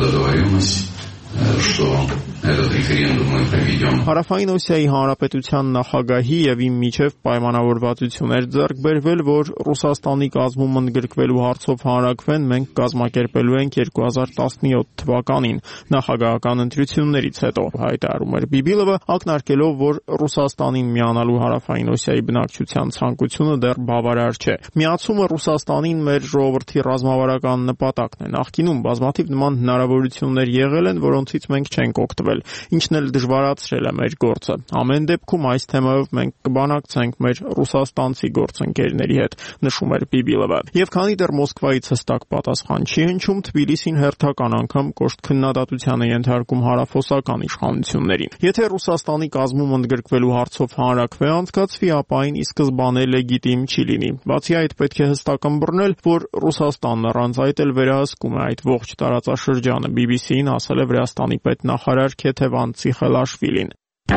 Հարավային Օսիայի հանրապետության նախագահի եւ իմ միջև պայմանավորվածություն էր ձեռք բերվել, որ Ռուսաստանի կազմում ընդգրկվելու հարցով հանրակրվեն մենք կազմակերպելու ենք 2017 թվականին նախագահական ընտրություններից հետո, հայտարարում էր Բիբիլովը, ակնարկելով, որ Ռուսաստանին միանալու Հարավային Օսիայի բնակչության ցանկությունը դեռ բավարար չէ։ Միացումը Ռուսաստանին մեր ժողովրդի ռազմավարական նպատակն է։ Նախկինում բազմաթիվ նման հնարավորություններ եղել են, որոնցից մենք չենք օգտվել, ինչն էլ դժվարացրել է մեր գործը։ Ամեն դեպքում այս թեմայով մենք կբանակցենք մեր ռուսաստանցի գործընկերների հետ, նշում էր Բիբիլովը։ Եվ քանի դեռ Մոսկվայից հստակ պատասխան չի հնչում, Թբիլիսին հերթական անգամ կոշտ քննադատության է ենթարկում հարավոսական իշխանություններին։ Եթե Ռուսաստանի կազմում ընդգրկվելու հարցով հանրակրվե անցկացվի, ապա այն ի սկզբանե լեգիտիմ չի լինի։ Բացի այդ, պետք է հստակ ըմբռնել, որ Ռուսաստանն առանց այդ էլ վերահսկում է այդ ողջ տարածաշրջանը, BBC-ին ասել է Վրաստանի պետնախարար Քեթևան Ցիխելաշվիլին։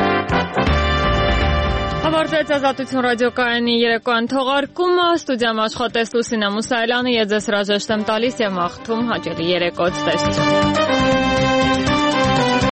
Ավարտվեց Ազատություն ռադիոկայանի երեկոյան թողարկումը, ստուդիայում աշխատեց Լուսինե Մուսայելյանը, ես ձեզ հրաժեշտ եմ տալիս եւ մաղթում հաճելի երեկո ցտեսություն։